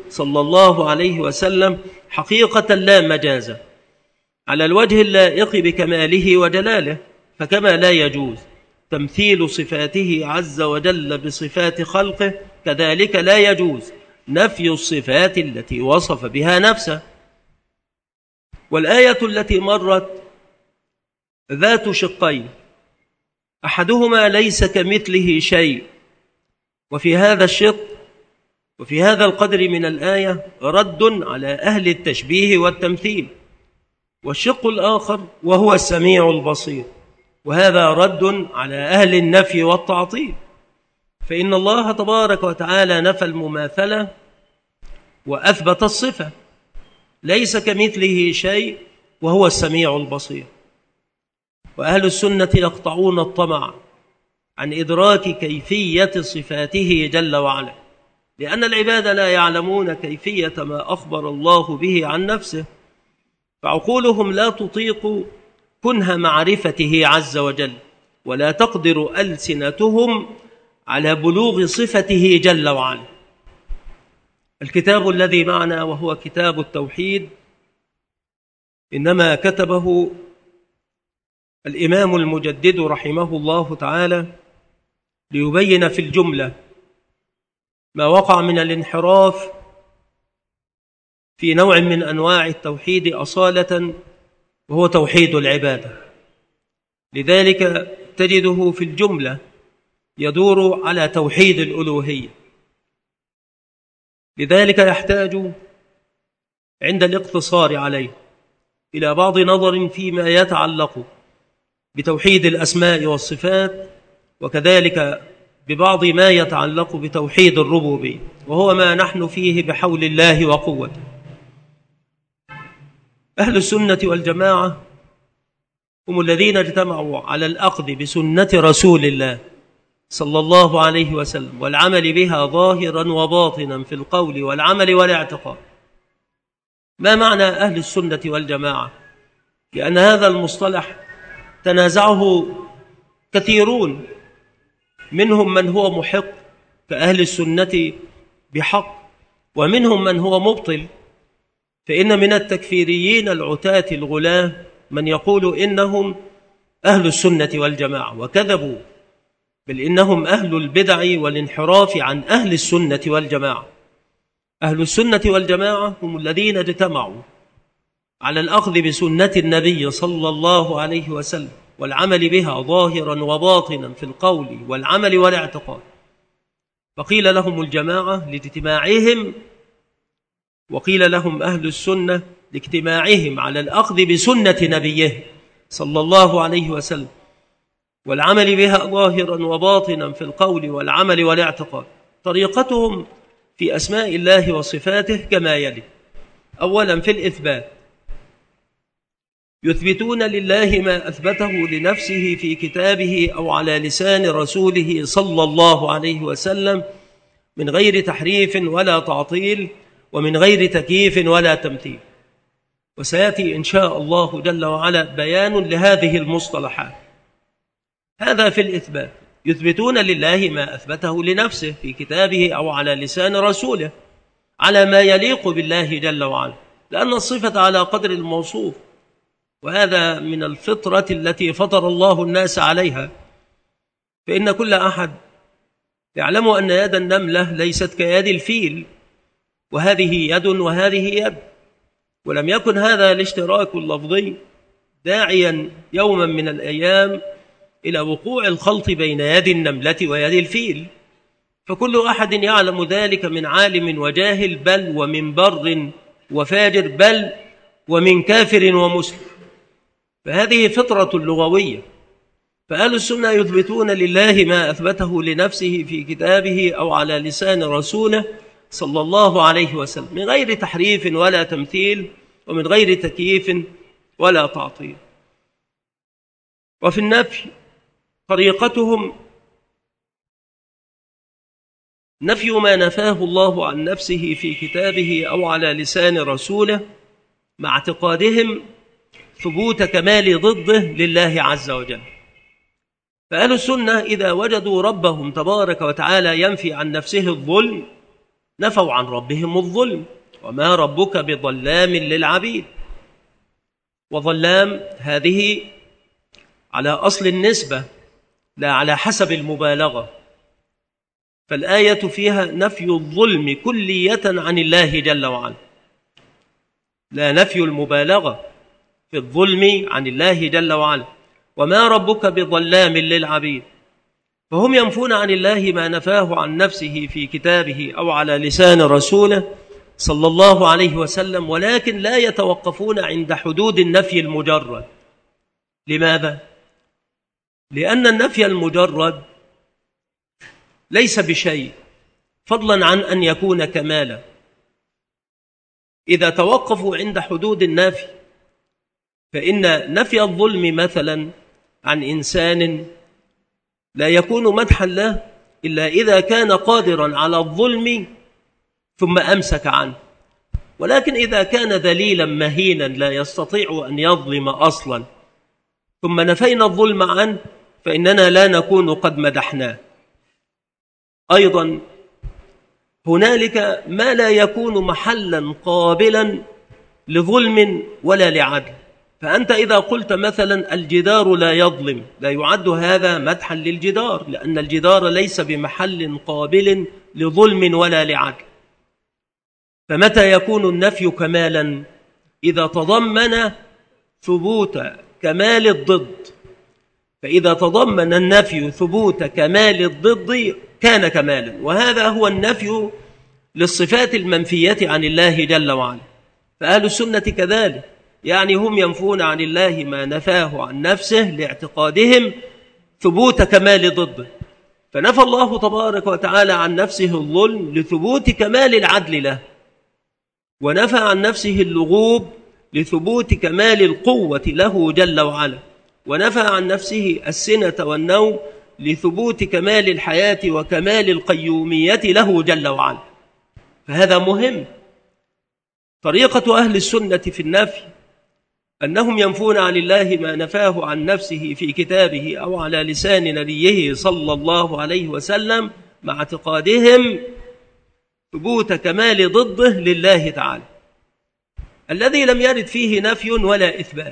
صلى الله عليه وسلم حقيقة لا مجازا على الوجه اللائق بكماله وجلاله، فكما لا يجوز تمثيل صفاته عز وجل بصفات خلقه، كذلك لا يجوز نفي الصفات التي وصف بها نفسه. والآية التي مرت ذات شقين، أحدهما ليس كمثله شيء، وفي هذا الشق وفي هذا القدر من الآية رد على أهل التشبيه والتمثيل، والشق الآخر وهو السميع البصير، وهذا رد على أهل النفي والتعطيل. فإن الله تبارك وتعالى نفى المماثلة وأثبت الصفة، ليس كمثله شيء وهو السميع البصير. وأهل السنة يقطعون الطمع عن إدراك كيفية صفاته جل وعلا، لأن العباد لا يعلمون كيفية ما أخبر الله به عن نفسه، فعقولهم لا تطيق كنه معرفته عز وجل، ولا تقدر ألسنتهم على بلوغ صفته جل وعلا. الكتاب الذي معنا وهو كتاب التوحيد إنما كتبه الإمام المجدد رحمه الله تعالى ليبين في الجملة ما وقع من الانحراف في نوع من أنواع التوحيد أصالة، وهو توحيد العبادة. لذلك تجده في الجملة يدور على توحيد الألوهية. لذلك يحتاج عند الاقتصار عليه إلى بعض نظر فيما يتعلق بتوحيد الأسماء والصفات، وكذلك ببعض ما يتعلق بتوحيد الربوبية، وهو ما نحن فيه بحول الله وقوته. أهل السنة والجماعة هم الذين اجتمعوا على الأخذ بسنة رسول الله صلى الله عليه وسلم والعمل بها ظاهرا وباطنا في القول والعمل والاعتقاد. ما معنى أهل السنة والجماعة؟ لأن هذا المصطلح تنازعه كثيرون، منهم من هو محق كأهل السنة بحق، ومنهم من هو مبطل. فإن من التكفيريين العتاة الغلاة من يقول إنهم أهل السنة والجماعة، وكذبوا، بل إنهم أهل البدع والانحراف عن أهل السنة والجماعة. أهل السنة والجماعة هم الذين اجتمعوا على الأخذ بسنة النبي صلى الله عليه وسلم والعمل بها ظاهرا وباطنا في القول والعمل والاعتقاد. فقيل لهم الجماعة لاجتماعهم، وقيل لهم أهل السنة لاجتماعهم على الأخذ بسنة نبيه صلى الله عليه وسلم والعمل بها ظاهرا وباطنا في القول والعمل والاعتقاد. طريقتهم في أسماء الله وصفاته كما يلي: أولا في الإثبات، يثبتون لله ما أثبته لنفسه في كتابه أو على لسان رسوله صلى الله عليه وسلم من غير تحريف ولا تعطيل، ومن غير تكييف ولا تمثيل. وسيأتي إن شاء الله جل وعلا بيان لهذه المصطلحات. هذا في الإثبات، يثبتون لله ما أثبته لنفسه في كتابه أو على لسان رسوله على ما يليق بالله جل وعلا، لأن الصفة على قدر الموصوف، وهذا من الفطرة التي فطر الله الناس عليها. فإن كل أحد يعلم أن يد النملة ليست كيد الفيل، وهذه يد وهذه يد، ولم يكن هذا الاشتراك اللفظي داعيا يوما من الأيام إلى وقوع الخلط بين يد النملة ويد الفيل، فكل أحد يعلم ذلك من عالم وجاهل، بل ومن بر وفاجر، بل ومن كافر ومسلم. فهذه فطرة لغوية. فأهل السنة يثبتون لله ما أثبته لنفسه في كتابه أو على لسان رسوله صلى الله عليه وسلم من غير تحريف ولا تمثيل، ومن غير تكييف ولا تعطيل. وفي النفي طريقتهم نفي ما نفاه الله عن نفسه في كتابه أو على لسان رسوله، مع اعتقادهم ثبوت كمال ضده لله عز وجل. فأهل السنة إذا وجدوا ربهم تبارك وتعالى ينفي عن نفسه الظلم نفوا عن ربهم الظلم، وما ربك بظلام للعبيد. وظلام هذه على أصل النسبة لا على حسب المبالغة، فالآية فيها نفي الظلم كلية عن الله جل وعلا، لا نفي المبالغة في الظلم عن الله جل وعلا. وما ربك بظلام للعبيد، فهم ينفون عن الله ما نفاه عن نفسه في كتابه أو على لسان رسوله صلى الله عليه وسلم، ولكن لا يتوقفون عند حدود النفي المجرد. لماذا؟ لأن النفي المجرد ليس بشيء فضلا عن أن يكون كمالا. إذا توقفوا عند حدود النفي فإن نفي الظلم مثلا عن إنسان لا يكون مدحا له إلا إذا كان قادرا على الظلم ثم أمسك عنه، ولكن إذا كان ذليلا مهينا لا يستطيع أن يظلم أصلا ثم نفينا الظلم عنه فإننا لا نكون قد مدحناه. أيضا هنالك ما لا يكون محلا قابلا لظلم ولا لعدل، فأنت إذا قلت مثلا الجدار لا يظلم لا يعد هذا مدحا للجدار، لأن الجدار ليس بمحل قابل لظلم ولا لعدل. فمتى يكون النفي كمالا؟ إذا تضمن ثبوت كمال الضد، فإذا تضمن النفي ثبوت كمال الضد كان كمالا، وهذا هو النفي للصفات المنفية عن الله جل وعلا. فأهل السنة كذلك، يعني هم ينفون عن الله ما نفاه عن نفسه لاعتقادهم ثبوت كمال ضده، فنفى الله تبارك وتعالى عن نفسه الظلم لثبوت كمال العدل له، ونفى عن نفسه اللغوب لثبوت كمال القوة له جل وعلا، ونفى عن نفسه السنة والنوم لثبوت كمال الحياة وكمال القيومية له جل وعلا. فهذا مهم. طريقة أهل السنة في النفي أنهم ينفون عن الله ما نفاه عن نفسه في كتابه أو على لسان نبيه صلى الله عليه وسلم مع اعتقادهم ثبوت كمال ضده لله تعالى الذي لم يرد فيه نفي ولا إثبات،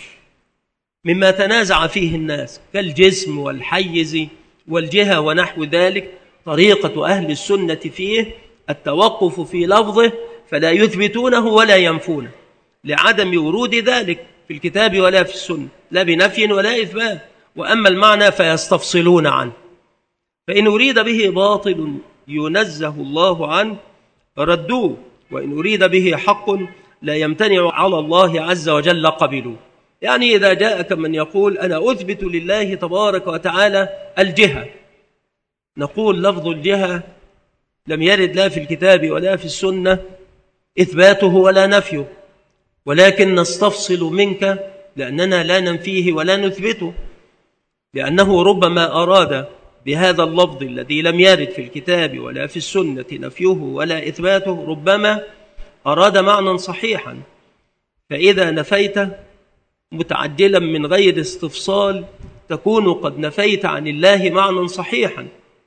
مما تنازع فيه الناس كالجسم والحيز والجهة ونحو ذلك. طريقة أهل السنة فيه التوقف في لفظه، فلا يثبتونه ولا ينفونه لعدم ورود ذلك في الكتاب ولا في السنة، لا بنفي ولا إثبات. وأما المعنى فيستفصلون عنه، فإن أريد به باطل ينزه الله عنه ردوه، وإن أريد به حق لا يمتنع على الله عز وجل قبلوه. يعني إذا جاءك من يقول أنا أثبت لله تبارك وتعالى الجهة، نقول لفظ الجهة لم يرد لا في الكتاب ولا في السنة إثباته ولا نفيه، ولكن نستفصل منك لأننا لا ننفيه ولا نثبته، لأنه ربما أراد بهذا اللفظ الذي لم يرد في الكتاب ولا في السنة نفيه ولا إثباته، ربما أراد معنى صحيحا، فإذا نفيت متعجلا من غير استفصال تكون قد نفيت عن الله معنى صحيحا.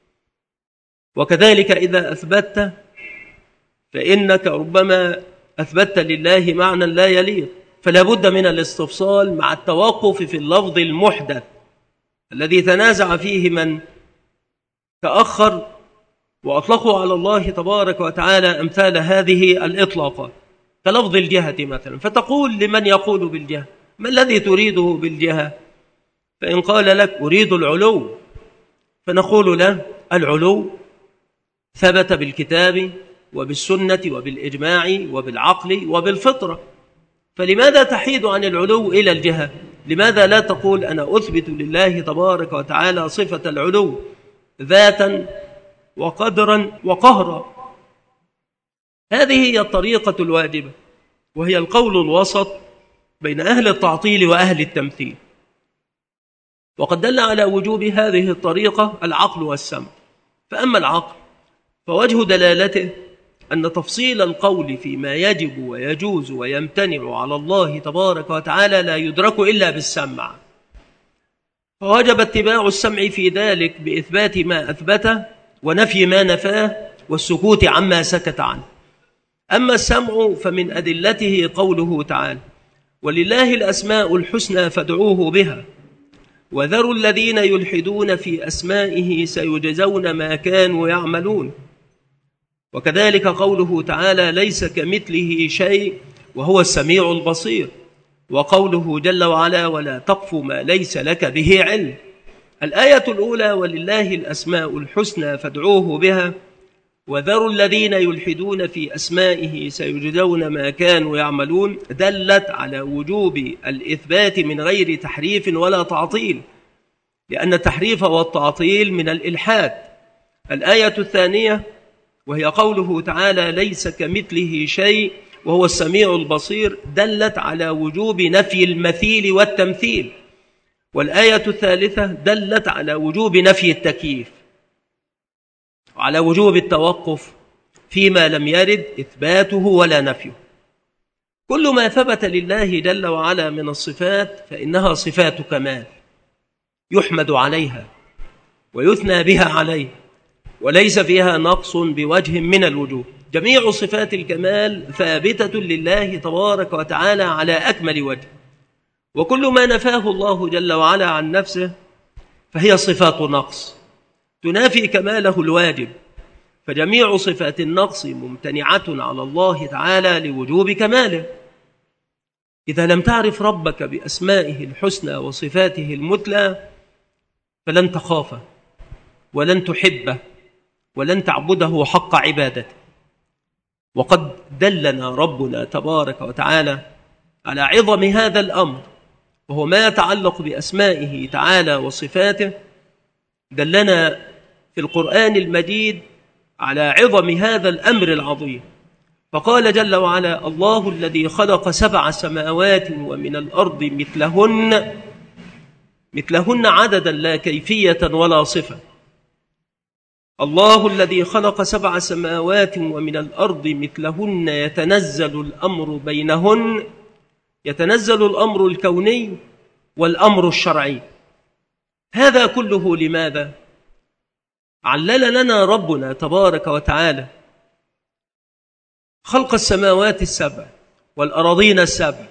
وكذلك إذا أثبتت فإنك ربما أثبتت لله معنى لا يليق، فلا بد من الاستفصال مع التوقف في اللفظ المحدث الذي تنازع فيه من تأخر وأطلقوا على الله تبارك وتعالى أمثال هذه الإطلاقات كلفظ الجهة مثلا. فتقول لمن يقول بالجهة ما الذي تريده بالجهة؟ فإن قال لك أريد العلو، فنقول له العلو ثبت بالكتاب وبالسنة وبالإجماع وبالعقل وبالفطرة، فلماذا تحيد عن العلو إلى الجهة؟ لماذا لا تقول أنا أثبت لله تبارك وتعالى صفة العلو ذاتا وقدرا وقهرا؟ هذه هي الطريقة الواجبة، وهي القول الوسط بين أهل التعطيل وأهل التمثيل. وقد دل على وجوب هذه الطريقة العقل والسمع. فأما العقل فوجه دلالته أن تفصيل القول فيما يجب ويجوز ويمتنع على الله تبارك وتعالى لا يدرك إلا بالسمع، فوجب اتباع السمع في ذلك بإثبات ما أثبته ونفي ما نفاه والسكوت عما سكت عنه. أما السمع فمن أدلته قوله تعالى: ولله الأسماء الحسنى فادعوه بها وذروا الذين يلحدون في أسمائه سيجزون ما كانوا يعملون. وكذلك قوله تعالى: ليس كمثله شيء وهو السميع البصير. وقوله جل وعلا: ولا تقف ما ليس لك به علم. الآية الأولى: ولله الأسماء الحسنى فادعوه بها وذروا الذين يلحدون في أسمائه سيجزون ما كانوا يعملون، دلت على وجوب الإثبات من غير تحريف ولا تعطيل، لأن التحريف والتعطيل من الإلحاد. الآية الثانية وهي قوله تعالى: ليس كمثله شيء وهو السميع البصير، دلت على وجوب نفي المثيل والتمثيل. والآية الثالثة دلت على وجوب نفي التكييف وعلى وجوب التوقف فيما لم يرد إثباته ولا نفيه. كل ما ثبت لله جل وعلا من الصفات فإنها صفات كمال يحمد عليها ويثنى بها عليه، وليس فيها نقص بوجه من الوجوه. جميع صفات الكمال ثابتة لله تبارك وتعالى على أكمل وجه، وكل ما نفاه الله جل وعلا عن نفسه فهي صفات نقص تنافي كماله الواجب، فجميع صفات النقص ممتنعة على الله تعالى لوجوب كماله. إذا لم تعرف ربك بأسمائه الحسنى وصفاته المثلى فلن تخافه ولن تحبه ولن تعبده حق عبادته. وقد دلنا ربنا تبارك وتعالى على عظم هذا الأمر، وهو ما يتعلق بأسمائه تعالى وصفاته. دلنا في القرآن المجيد على عظم هذا الأمر العظيم، فقال جل وعلا: الله الذي خلق سبع سماوات ومن الأرض مثلهن مثلهن عددا لا كيفية ولا صفة. الله الذي خلق سبع سماوات ومن الأرض مثلهن يتنزل الأمر بينهن، يتنزل الأمر الكوني والأمر الشرعي. هذا كله لماذا؟ علل لنا ربنا تبارك وتعالى خلق السماوات السبع والأراضين السبع،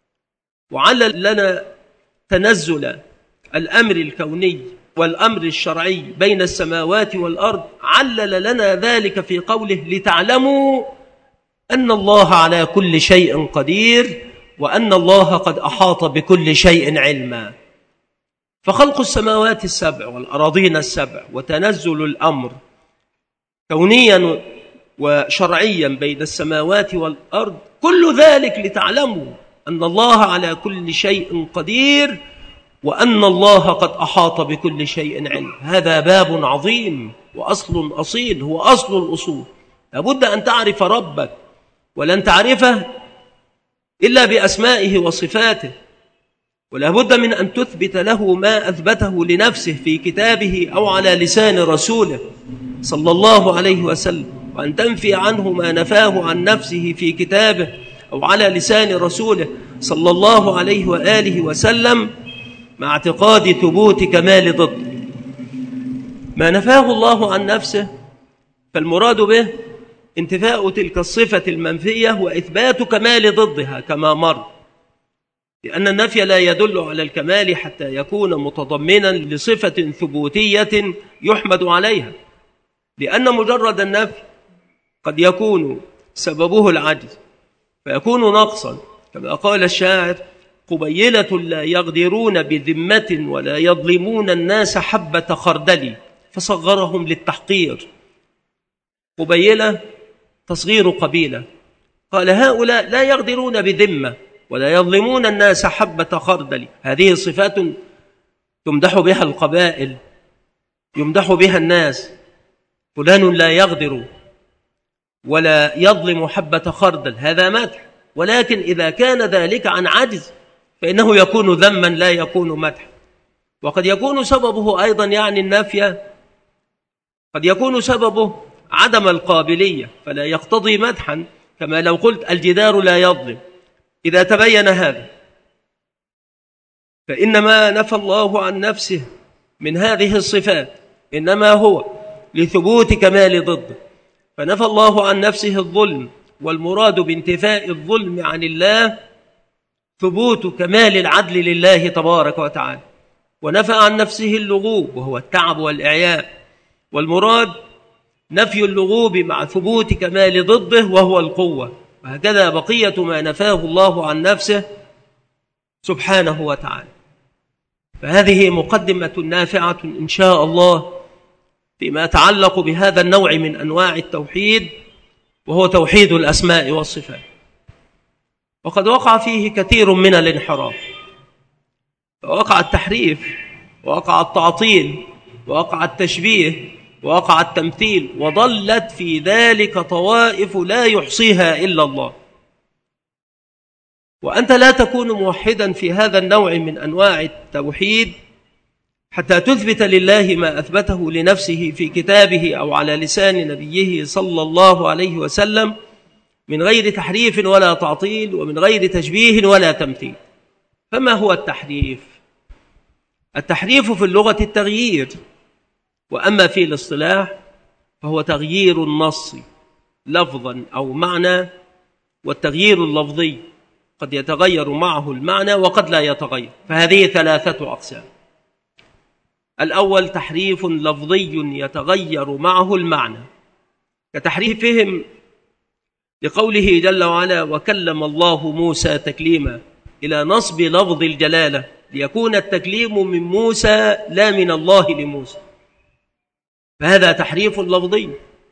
وعلل لنا تنزل الأمر الكوني والأمر الشرعي بين السماوات والأرض. علل لنا ذلك في قوله: لتعلموا أن الله على كل شيء قدير وأن الله قد أحاط بكل شيء علما. فخلق السماوات السبع والأراضين السبع وتنزل الأمر كونيا وشرعيا بين السماوات والأرض، كل ذلك لتعلموا أن الله على كل شيء قدير وأن الله قد أحاط بكل شيء علم. هذا باب عظيم وأصل أصيل، هو أصل الأصول. لابد أن تعرف ربك، ولن تعرفه إلا بأسمائه وصفاته، ولا بد من أن تثبت له ما أثبته لنفسه في كتابه أو على لسان رسوله صلى الله عليه وسلم، وأن تنفي عنه ما نفاه عن نفسه في كتابه أو على لسان رسوله صلى الله عليه وآله وسلم، مع اعتقاد ثبوت كمال ضد ما نفاه الله عن نفسه. فالمراد به انتفاء تلك الصفة المنفية وإثبات كمال ضدها كما مر، لأن النفي لا يدل على الكمال حتى يكون متضمنا لصفة ثبوتية يحمد عليها، لأن مجرد النفي قد يكون سببه العجز فيكون نقصا، كما قال الشاعر: قبيلة لا يغدرون بذمة ولا يظلمون الناس حبة خردل، فصغرهم للتحقير. قبيلة تصغير قبيلة، قال: هؤلاء لا يغدرون بذمة ولا يظلمون الناس حبة خردل. هذه صفات تمدح بها القبائل، يمدح بها الناس. فلان لا يغدر ولا يظلم حبة خردل، هذا مدح. ولكن إذا كان ذلك عن عجز فإنه يكون ذما لا يكون مدح. وقد يكون سببه أيضا يعني النفي، قد يكون سببه عدم القابلية فلا يقتضي مدحا، كما لو قلت الجدار لا يظلم. إذا تبين هذا فإنما نفى الله عن نفسه من هذه الصفات إنما هو لثبوت كمال ضده. فنفى الله عن نفسه الظلم، والمراد بانتفاء الظلم عن الله ثبوت كمال العدل لله تبارك وتعالى، ونفى عن نفسه اللغوب وهو التعب والإعياء، والمراد نفي اللغوب مع ثبوت كمال ضده وهو القوة، وهكذا بقية ما نفاه الله عن نفسه سبحانه وتعالى. فهذه مقدمة نافعة إن شاء الله فيما يتعلق بهذا النوع من أنواع التوحيد، وهو توحيد الأسماء والصفات. وقد وقع فيه كثير من الانحراف، ووقع التحريف، ووقع التعطيل، ووقع التشبيه، ووقع التمثيل، وضلت في ذلك طوائف لا يحصيها إلا الله. وأنت لا تكون موحدا في هذا النوع من أنواع التوحيد حتى تثبت لله ما أثبته لنفسه في كتابه أو على لسان نبيه صلى الله عليه وسلم من غير تحريف ولا تعطيل، ومن غير تشبيه ولا تمثيل. فما هو التحريف؟ التحريف في اللغة التغيير، وأما في الاصطلاح فهو تغيير النص لفظا أو معنى. والتغيير اللفظي قد يتغير معه المعنى وقد لا يتغير، فهذه ثلاثة أقسام. الأول تحريف لفظي يتغير معه المعنى، كتحريفهم لقوله جل وعلا وكلم الله موسى تكليما، إلى نصب لفظ الجلالة ليكون التكليم من موسى لا من الله لموسى، فهذا تحريف لفظي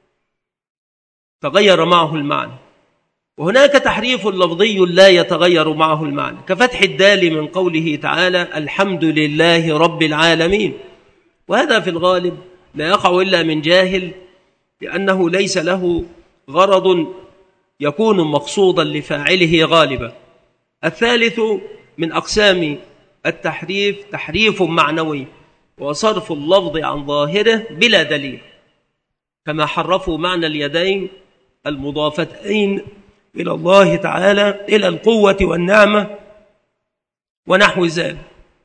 تغير معه المعنى. وهناك تحريف لفظي لا يتغير معه المعنى، كفتح الدال من قوله تعالى الحمد لله رب العالمين، وهذا في الغالب لا يقع إلا من جاهل، لأنه ليس له غرض يكون مقصودا لفاعله غالبا. الثالث من أقسام التحريف تحريف معنوي، وصرف اللفظ عن ظاهره بلا دليل، كما حرفوا معنى اليدين المضافتين إلى الله تعالى إلى القوة والنعمة ونحو ذلك،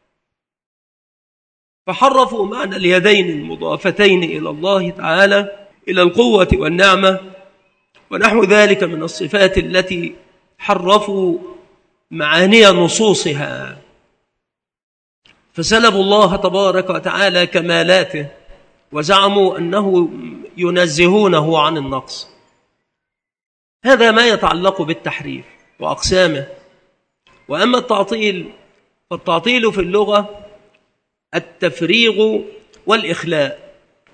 فحرفوا معنى اليدين المضافتين إلى الله تعالى إلى القوة والنعمة ونحو ذلك من الصفات التي حرفوا معاني نصوصها، فسلبوا الله تبارك وتعالى كمالاته وزعموا أنه ينزهونه عن النقص. هذا ما يتعلق بالتحريف وأقسامه. وأما التعطيل فالتعطيل في اللغة التفريغ والإخلاء.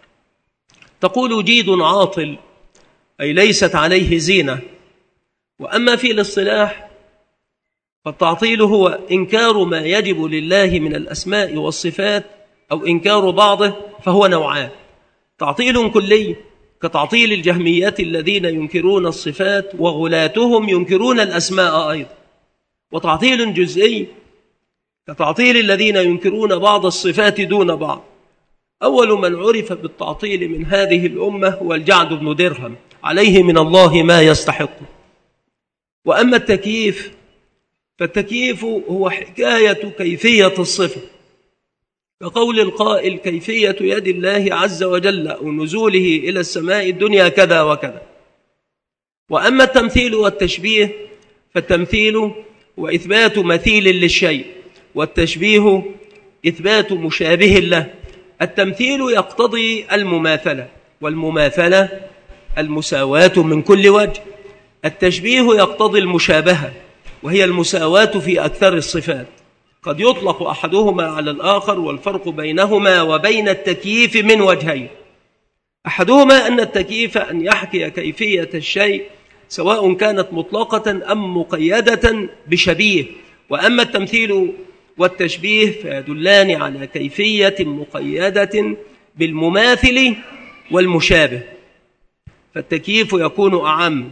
تقول جيد عاطل أي ليست عليه زينة. وأما في الاصطلاح فالتعطيل هو إنكار ما يجب لله من الأسماء والصفات أو إنكار بعضه، فهو نوعان: تعطيل كلي كتعطيل الجهمية الذين ينكرون الصفات وغلاتهم ينكرون الأسماء أيضا، وتعطيل جزئي كتعطيل الذين ينكرون بعض الصفات دون بعض. أول من عرف بالتعطيل من هذه الأمة هو الجعد بن درهم عليه من الله ما يستحق. وأما التكييف فالتكييف هو حكاية كيفية الصفة، كقول القائل كيفية يد الله عز وجل أو نزوله إلى السماء الدنيا كذا وكذا. وأما التمثيل والتشبيه فالتمثيل هو إثبات مثيل للشيء، والتشبيه إثبات مشابه له. التمثيل يقتضي المماثلة، والمماثلة المساواة من كل وجه. التشبيه يقتضي المشابهة، وهي المساواة في أكثر الصفات. قد يطلق أحدهما على الآخر، والفرق بينهما وبين التكييف من وجهين: أحدهما أن التكييف أن يحكي كيفية الشيء سواء كانت مطلقة أم مقيدة بشبيه، وأما التمثيل والتشبيه فيدلان على كيفية مقيدة بالمماثل والمشابه، فالتكييف يكون أعم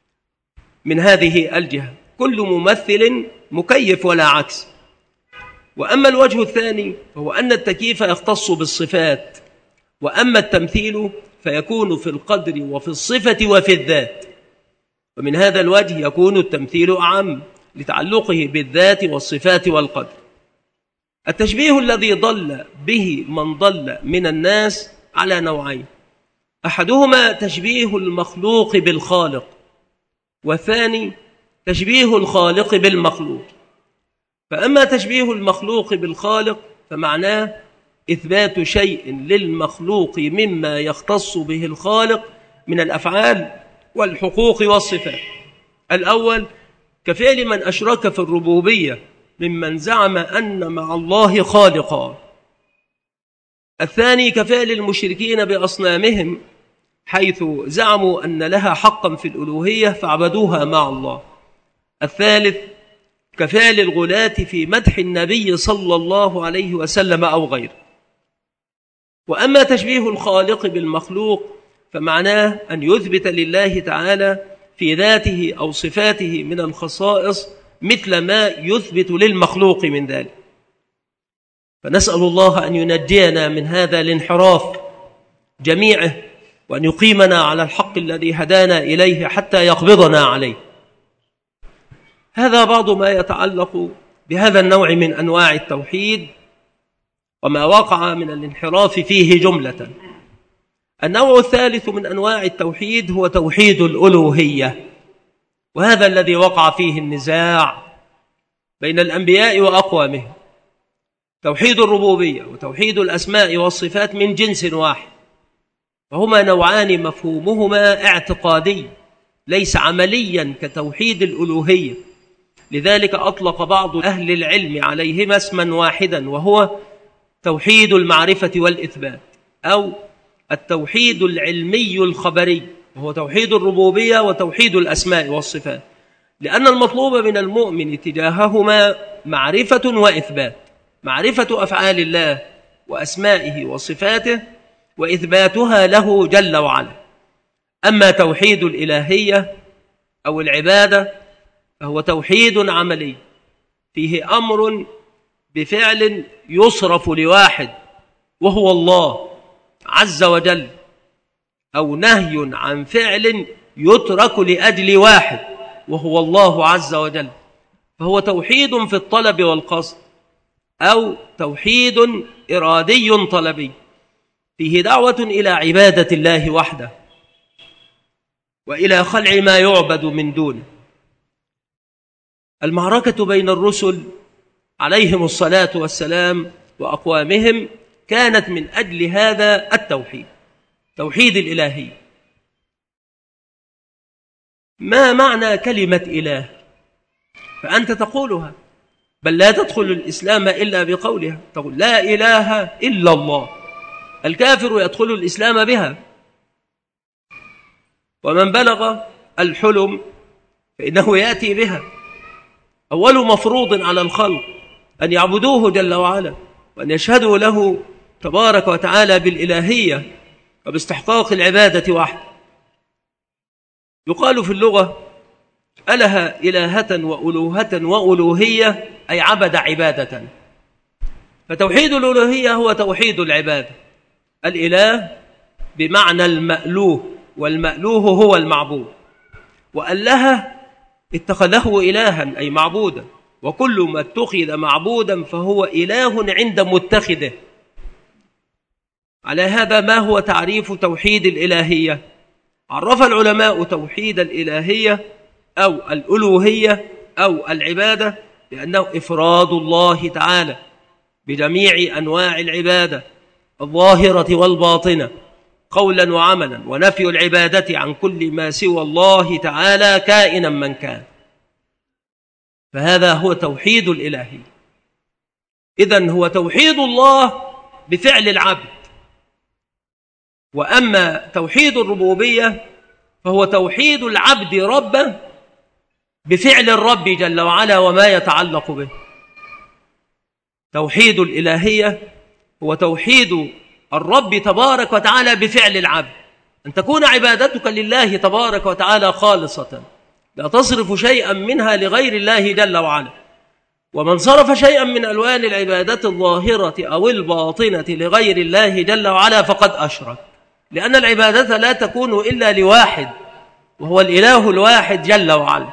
من هذه الجهة، كل ممثل مكيف ولا عكس. وأما الوجه الثاني فهو أن التكييف يختص بالصفات، وأما التمثيل فيكون في القدر وفي الصفة وفي الذات، ومن هذا الوجه يكون التمثيل أعم لتعلقه بالذات والصفات والقدر. التشبيه الذي ضل به من ضل من الناس على نوعين: أحدهما تشبيه المخلوق بالخالق، والثاني تشبيه الخالق بالمخلوق. فأما تشبيه المخلوق بالخالق فمعناه إثبات شيء للمخلوق مما يختص به الخالق من الأفعال والحقوق والصفات. الأول كفعل من أشرك في الربوبية ممن زعم أن مع الله خالقا. الثاني كفعل المشركين بأصنامهم حيث زعموا أن لها حقا في الألوهية فعبدوها مع الله. الثالث كفعل الغلاة في مدح النبي صلى الله عليه وسلم أو غيره. وأما تشبيه الخالق بالمخلوق فمعناه أن يثبت لله تعالى في ذاته أو صفاته من الخصائص مثل ما يثبت للمخلوق من ذلك. فنسأل الله أن ينجينا من هذا الانحراف جميعه، وأن يقيمنا على الحق الذي هدانا إليه حتى يقبضنا عليه. هذا بعض ما يتعلق بهذا النوع من أنواع التوحيد وما وقع من الانحراف فيه جملة. النوع الثالث من أنواع التوحيد هو توحيد الألوهية، وهذا الذي وقع فيه النزاع بين الأنبياء وأقوامهم. توحيد الربوبية وتوحيد الأسماء والصفات من جنس واحد، وهما نوعان مفهومهما اعتقادي ليس عمليا كتوحيد الألوهية. لذلك أطلق بعض أهل العلم عليهما اسما واحدا، وهو توحيد المعرفة والإثبات، أو التوحيد العلمي الخبري، وهو توحيد الربوبية وتوحيد الأسماء والصفات، لأن المطلوب من المؤمن تجاههما معرفة وإثبات. معرفة أفعال الله وأسمائه وصفاته، وإثباتها له جل وعلا. أما توحيد الإلهية أو العبادة فهو توحيد عملي فيه أمر بفعل يصرف لواحد وهو الله عز وجل، أو نهي عن فعل يترك لأجل واحد وهو الله عز وجل، فهو توحيد في الطلب والقصد، أو توحيد إرادي طلبي فيه دعوة إلى عبادة الله وحده وإلى خلع ما يعبد من دونه. المعركة بين الرسل عليهم الصلاة والسلام وأقوامهم كانت من أجل هذا التوحيد، توحيد الإلهية. ما معنى كلمة إله؟ فأنت تقولها، بل لا تدخل الإسلام إلا بقولها، تقول لا إله إلا الله. الكافر يدخل الإسلام بها، ومن بلغ الحلم فإنه يأتي بها. أول مفروض على الخلق أن يعبدوه جل وعلا، وأن يشهدوا له تبارك وتعالى بالإلهية وباستحقاق العبادة وحده. يقال في اللغة أله إلهة وألوهة وألوهية، أي عبد عبادة. فتوحيد الألوهية هو توحيد العبادة. الإله بمعنى المألوه، والمألوه هو المعبود. وأله اتخذه إلها أي معبودا، وكل ما اتخذ معبودا فهو إله عند متخذه. على هذا ما هو تعريف توحيد الإلهية؟ عرف العلماء توحيد الإلهية أو الألوهية أو العبادة لأنه إفراد الله تعالى بجميع أنواع العبادة الظاهرة والباطنة قولا وعملا، ونفي العبادة عن كل ما سوى الله تعالى كائنا من كان. فهذا هو توحيد الإلهية. إذن هو توحيد الله بفعل العبد. وأما توحيد الربوبية فهو توحيد العبد ربه بفعل الرب جل وعلا وما يتعلق به. توحيد الإلهية هو توحيد الرب تبارك وتعالى بفعل العبد، أن تكون عبادتك لله تبارك وتعالى خالصة، لا تصرف شيئا منها لغير الله جل وعلا. ومن صرف شيئا من ألوان العبادة الظاهرة أو الباطنة لغير الله جل وعلا فقد أشرك، لأن العبادة لا تكون إلا لواحد وهو الإله الواحد جل وعلا.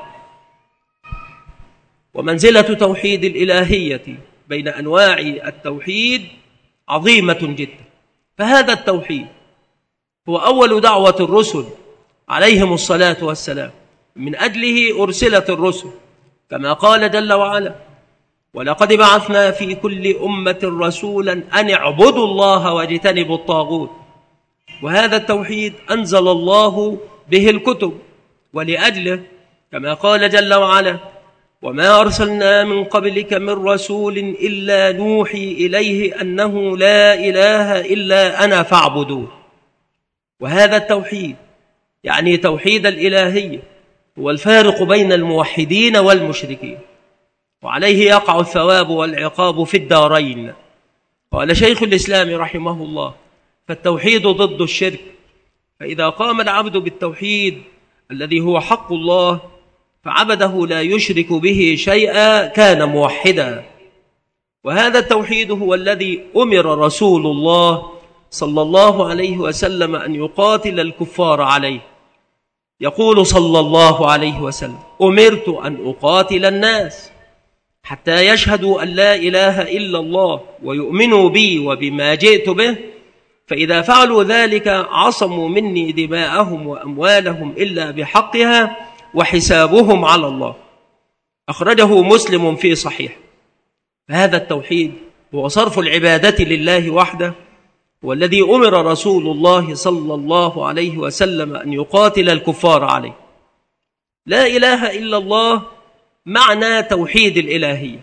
ومنزلة توحيد الإلهية بين أنواع التوحيد عظيمة جدا. فهذا التوحيد هو أول دعوة الرسل عليهم الصلاة والسلام، من أجله أرسلت الرسل، كما قال جل وعلا: ولقد بعثنا في كل أمة رسولا أن اعبدوا الله واجتنبوا الطاغوت. وهذا التوحيد أنزل الله به الكتب، ولأجله كما قال جل وعلا: وما أرسلنا من قبلك من رسول إلا نوحي إليه أنه لا إله إلا أنا فاعبدوه. وهذا التوحيد يعني توحيد الإلهية هو الفارق بين الموحدين والمشركين، وعليه يقع الثواب والعقاب في الدارين. قال شيخ الإسلام رحمه الله: فالتوحيد ضد الشرك، فإذا قام العبد بالتوحيد الذي هو حق الله فعبده لا يشرك به شيئا كان موحدا. وهذا التوحيد هو الذي أمر رسول الله صلى الله عليه وسلم أن يقاتل الكفار عليه. يقول صلى الله عليه وسلم: أمرت أن أقاتل الناس حتى يشهدوا أن لا إله إلا الله ويؤمنوا بي وبما جئت به، فإذا فعلوا ذلك عصموا مني دماءهم وأموالهم إلا بحقها وحسابهم على الله. أخرجه مسلم في صحيح. فهذا التوحيد هو صرف العبادة لله وحده، والذي أمر رسول الله صلى الله عليه وسلم أن يقاتل الكفار عليه. لا إله إلا الله معنى توحيد الإلهية.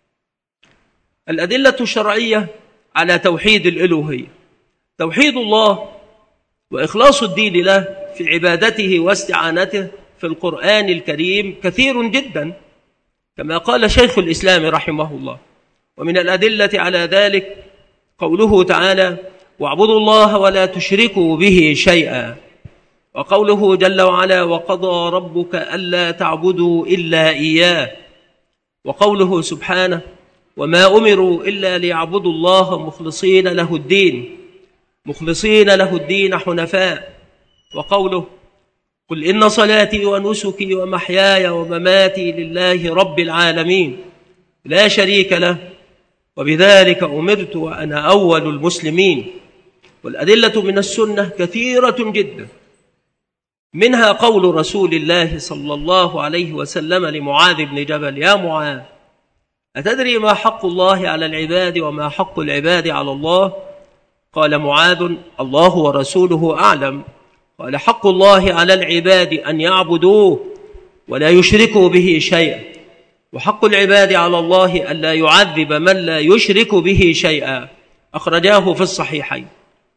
الأدلة الشرعية على توحيد الألوهية: توحيد الله وإخلاص الدين له في عبادته واستعانته في القرآن الكريم كثير جدا، كما قال شيخ الإسلام رحمه الله. ومن الأدلة على ذلك قوله تعالى: واعبدوا الله ولا تشركوا به شيئا، وقوله جل وعلا: وقضى ربك ألا تعبدوا إلا إياه، وقوله سبحانه: وما أمروا إلا ليعبدوا الله مخلصين له الدين مخلصين له الدين حنفاء، وقوله: قل إن صلاتي ونسكي ومحياي ومماتي لله رب العالمين لا شريك له وبذلك أمرت وأنا أول المسلمين. والأدلة من السنة كثيرة جدا، منها قول رسول الله صلى الله عليه وسلم لمعاذ بن جبل: يا معاذ، أتدري ما حق الله على العباد وما حق العباد على الله؟ قال معاذ: الله ورسوله أعلم. قال: حق الله على العباد أن يعبدوه ولا يشركوا به شيئا، وحق العباد على الله أن لا يعذب من لا يشرك به شيئا. أخرجاه في الصحيحين.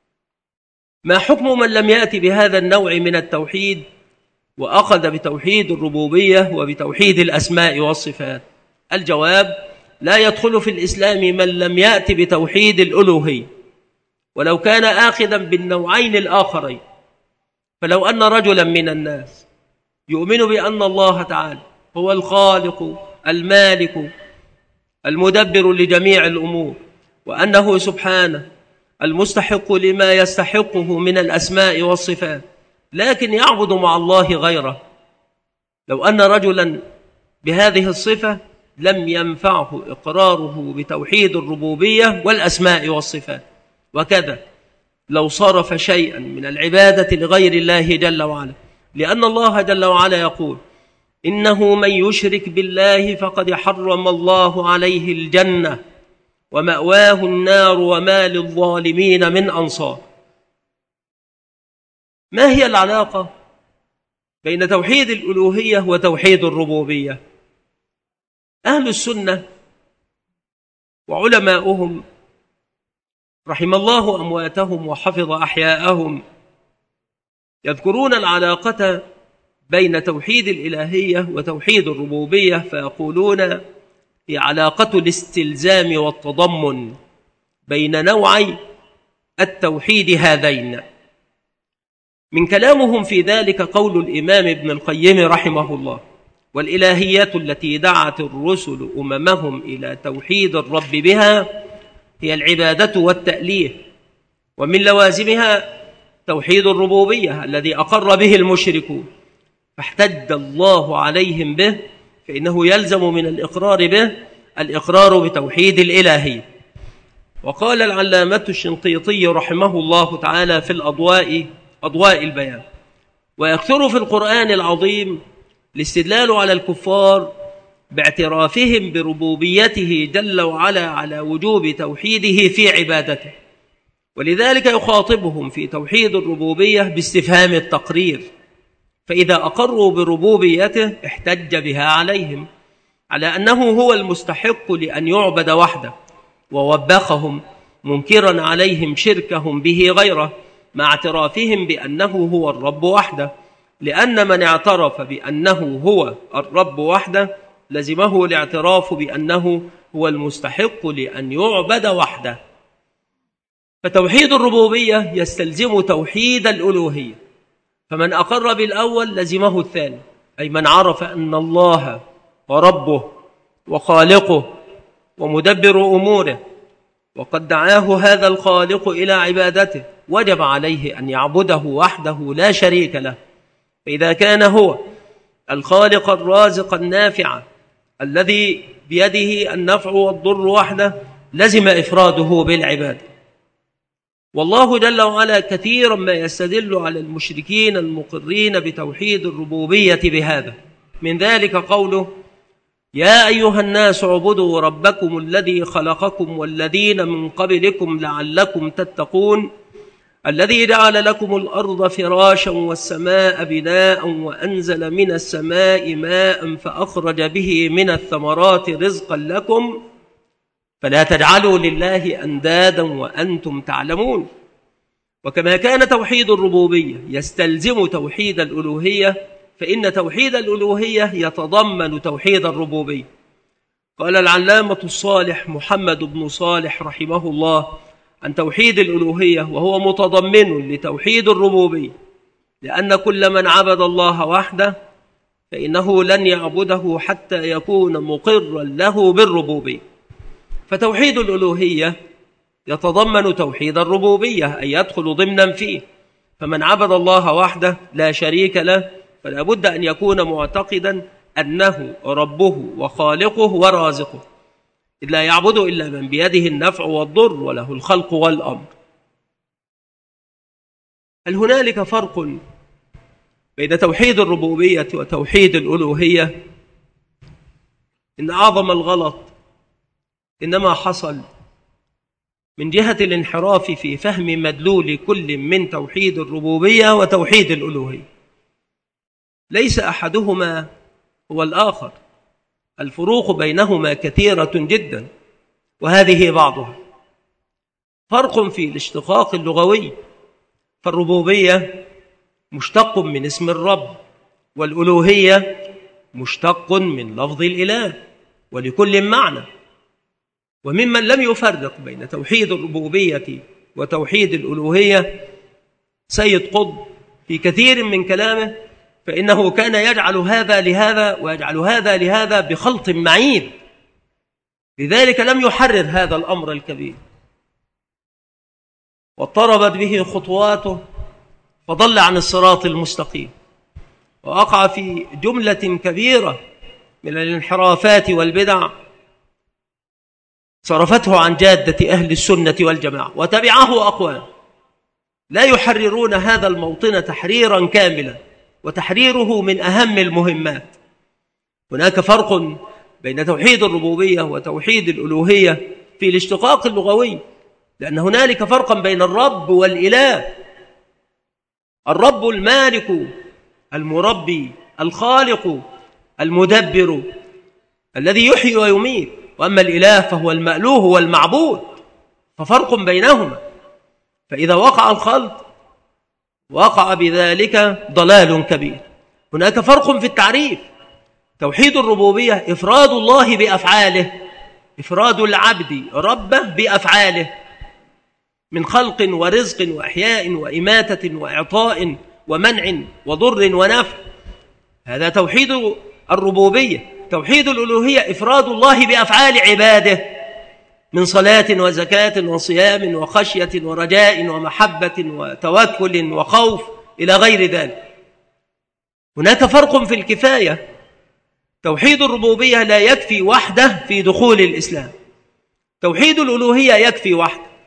ما حكم من لم يأتي بهذا النوع من التوحيد وأخذ بتوحيد الربوبية وبتوحيد الأسماء والصفات؟ الجواب: لا يدخل في الإسلام من لم يأتي بتوحيد الألوهية، ولو كان آخذا بالنوعين الآخرين. فلو أن رجلا من الناس يؤمن بأن الله تعالى هو الخالق المالك المدبر لجميع الأمور، وأنه سبحانه المستحق لما يستحقه من الأسماء والصفات، لكن يعبد مع الله غيره، لو أن رجلا بهذه الصفة لم ينفعه إقراره بتوحيد الربوبية والأسماء والصفات. وكذا لو صرف شيئا من العبادة لغير الله جل وعلا، لأن الله جل وعلا يقول: إنه من يشرك بالله فقد حرم الله عليه الجنة ومأواه النار وما للظالمين من أنصار. ما هي العلاقة بين توحيد الألوهية وتوحيد الربوبية؟ أهل السنة وعلماؤهم رحم الله أمواتهم وحفظ أحياءهم يذكرون العلاقة بين توحيد الإلهية وتوحيد الربوبية، فيقولون هي علاقة الاستلزام والتضمن بين نوعي التوحيد هذين. من كلامهم في ذلك قول الإمام ابن القيم رحمه الله: والإلهيات التي دعت الرسل أممهم إلى توحيد الرب بها هي العبادة والتأليه، ومن لوازمها توحيد الربوبية الذي أقر به المشركون، فاحتج الله عليهم به، فإنه يلزم من الإقرار به الإقرار بتوحيد الإلهية. وقال العلامة الشنقيطي رحمه الله تعالى في الأضواء: أضواء البيان. ويكثر في القرآن العظيم الاستدلال على الكفار باعترافهم بربوبيته جل وعلا على وجوب توحيده في عبادته، ولذلك يخاطبهم في توحيد الربوبية باستفهام التقرير، فإذا أقروا بربوبيته احتج بها عليهم على أنه هو المستحق لأن يعبد وحده، ووبخهم منكرا عليهم شركهم به غيره مع اعترافهم بأنه هو الرب وحده، لأن من اعترف بأنه هو الرب وحده لزمه الاعتراف بأنه هو المستحق لأن يعبد وحده. فتوحيد الربوبية يستلزم توحيد الألوهية، فمن أقر بالأول لزمه الثاني، أي من عرف أن الله وربه وخالقه ومدبر أموره، وقد دعاه هذا الخالق إلى عبادته، وجب عليه أن يعبده وحده لا شريك له. فإذا كان هو الخالق الرازق النافع الذي بيده النفع والضر وحده لزم إفراده بالعبادة. والله جل وعلا كثيرا ما يستدل على المشركين المقرين بتوحيد الربوبية بهذا، من ذلك قوله: يا أيها الناس اعبدوا ربكم الذي خلقكم والذين من قبلكم لعلكم تتقون الذي جعل لكم الأرض فراشا والسماء بناء وأنزل من السماء ماء فأخرج به من الثمرات رزقا لكم فلا تجعلوا لله أندادا وأنتم تعلمون. وكما كان توحيد الربوبية يستلزم توحيد الألوهية، فإن توحيد الألوهية يتضمن توحيد الربوبية. قال العلامة الصالح محمد بن صالح رحمه الله عن توحيد الألوهية وهو متضمن لتوحيد الربوبية: لأن كل من عبد الله وحده فإنه لن يعبده حتى يكون مقرا له بالربوبية. فتوحيد الألوهية يتضمن توحيد الربوبية، أي يدخل ضمنا فيه. فمن عبد الله وحده لا شريك له فلا بد أن يكون معتقدا أنه ربه وخالقه ورازقه، إذ لا يعبد إلا من بيده النفع والضر وله الخلق والأمر. هل هنالك فرق بين توحيد الربوبية وتوحيد الألوهية؟ إن أعظم الغلط إنما حصل من جهة الانحراف في فهم مدلول كل من توحيد الربوبية وتوحيد الألوهية. ليس أحدهما هو الآخر، الفروق بينهما كثيرة جدا، وهذه بعضها. فرق في الاشتقاق اللغوي، فالربوبية مشتق من اسم الرب، والألوهية مشتق من لفظ الإله، ولكل معنى. وممن لم يفرق بين توحيد الربوبية وتوحيد الألوهية سيد قطب في كثير من كلامه، فإنه كان يجعل هذا لهذا ويجعل هذا لهذا بخلط معين، لذلك لم يحرر هذا الأمر الكبير، واضطربت به خطواته فضل عن الصراط المستقيم، ووقع في جملة كبيرة من الانحرافات والبدع صرفته عن جادة أهل السنة والجماعة، وتبعه أقوام لا يحررون هذا الموطن تحريرا كاملا، وتحريره من أهم المهمات. هناك فرق بين توحيد الربوبية وتوحيد الألوهية في الاشتقاق اللغوي، لأن هنالك فرقا بين الرب والإله. الرب المالك المربي الخالق المدبر الذي يحيي ويميت، وأما الإله فهو المألوه والمعبود، ففرق بينهما. فإذا وقع الخلط وقع بذلك ضلال كبير. هناك فرق في التعريف. توحيد الربوبية إفراد الله بأفعاله، إفراد العبد ربه بأفعاله من خلق ورزق وإحياء وإماتة وإعطاء ومنع وضر ونفع، هذا توحيد الربوبية. توحيد الألوهية إفراد الله بأفعال عباده من صلاة وزكاة وصيام وخشية ورجاء ومحبة وتوكل وخوف إلى غير ذلك. هناك فرق في الكفاية. توحيد الربوبية لا يكفي وحده في دخول الإسلام، توحيد الألوهية يكفي وحده.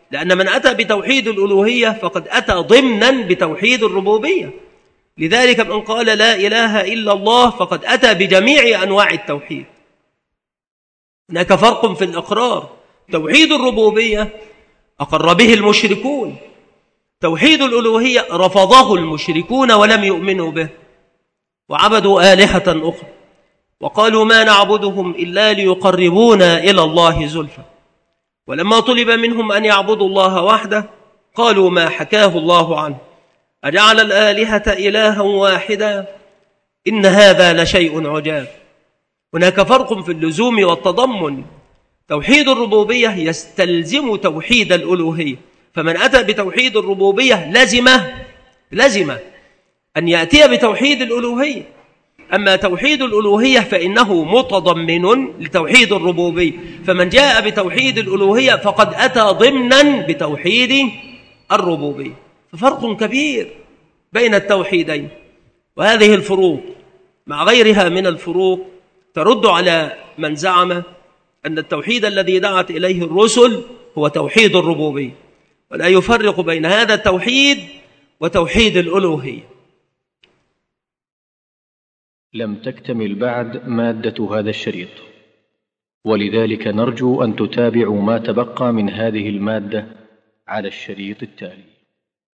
لأن من أتى بتوحيد الألوهية فقد أتى ضمنا بتوحيد الربوبية. لذلك من قال لا إله إلا الله فقد أتى بجميع أنواع التوحيد. هناك فرق في الإقرار. توحيد الربوبية أقر به المشركون، توحيد الألوهية رفضه المشركون ولم يؤمنوا به، وعبدوا آلهة أخرى وقالوا ما نعبدهم إلا ليقربونا إلى الله زلفى. ولما طلب منهم أن يعبدوا الله وحده قالوا ما حكاه الله عنه: أجعل الآلهة إلها واحدا إن هذا لشيء عجاب. هناك فرق في اللزوم والتضمن. توحيد الربوبية يستلزم توحيد الألوهية، فمن أتى بتوحيد الربوبية لزمه لزمه أن يأتي بتوحيد الألوهية. أما توحيد الألوهية فإنه متضمن لتوحيد الربوبية، فمن جاء بتوحيد الألوهية فقد أتى ضمنا بتوحيد الربوبية. ففرق كبير بين التوحيدين، وهذه الفروق مع غيرها من الفروق ترد على من زعم أن التوحيد الذي دعت إليه الرسل هو توحيد الربوبية، ولا يفرق بين هذا التوحيد وتوحيد الألوهية. لم تكتمل بعد مادة هذا الشريط، ولذلك نرجو أن تتابعوا ما تبقى من هذه المادة على الشريط التالي.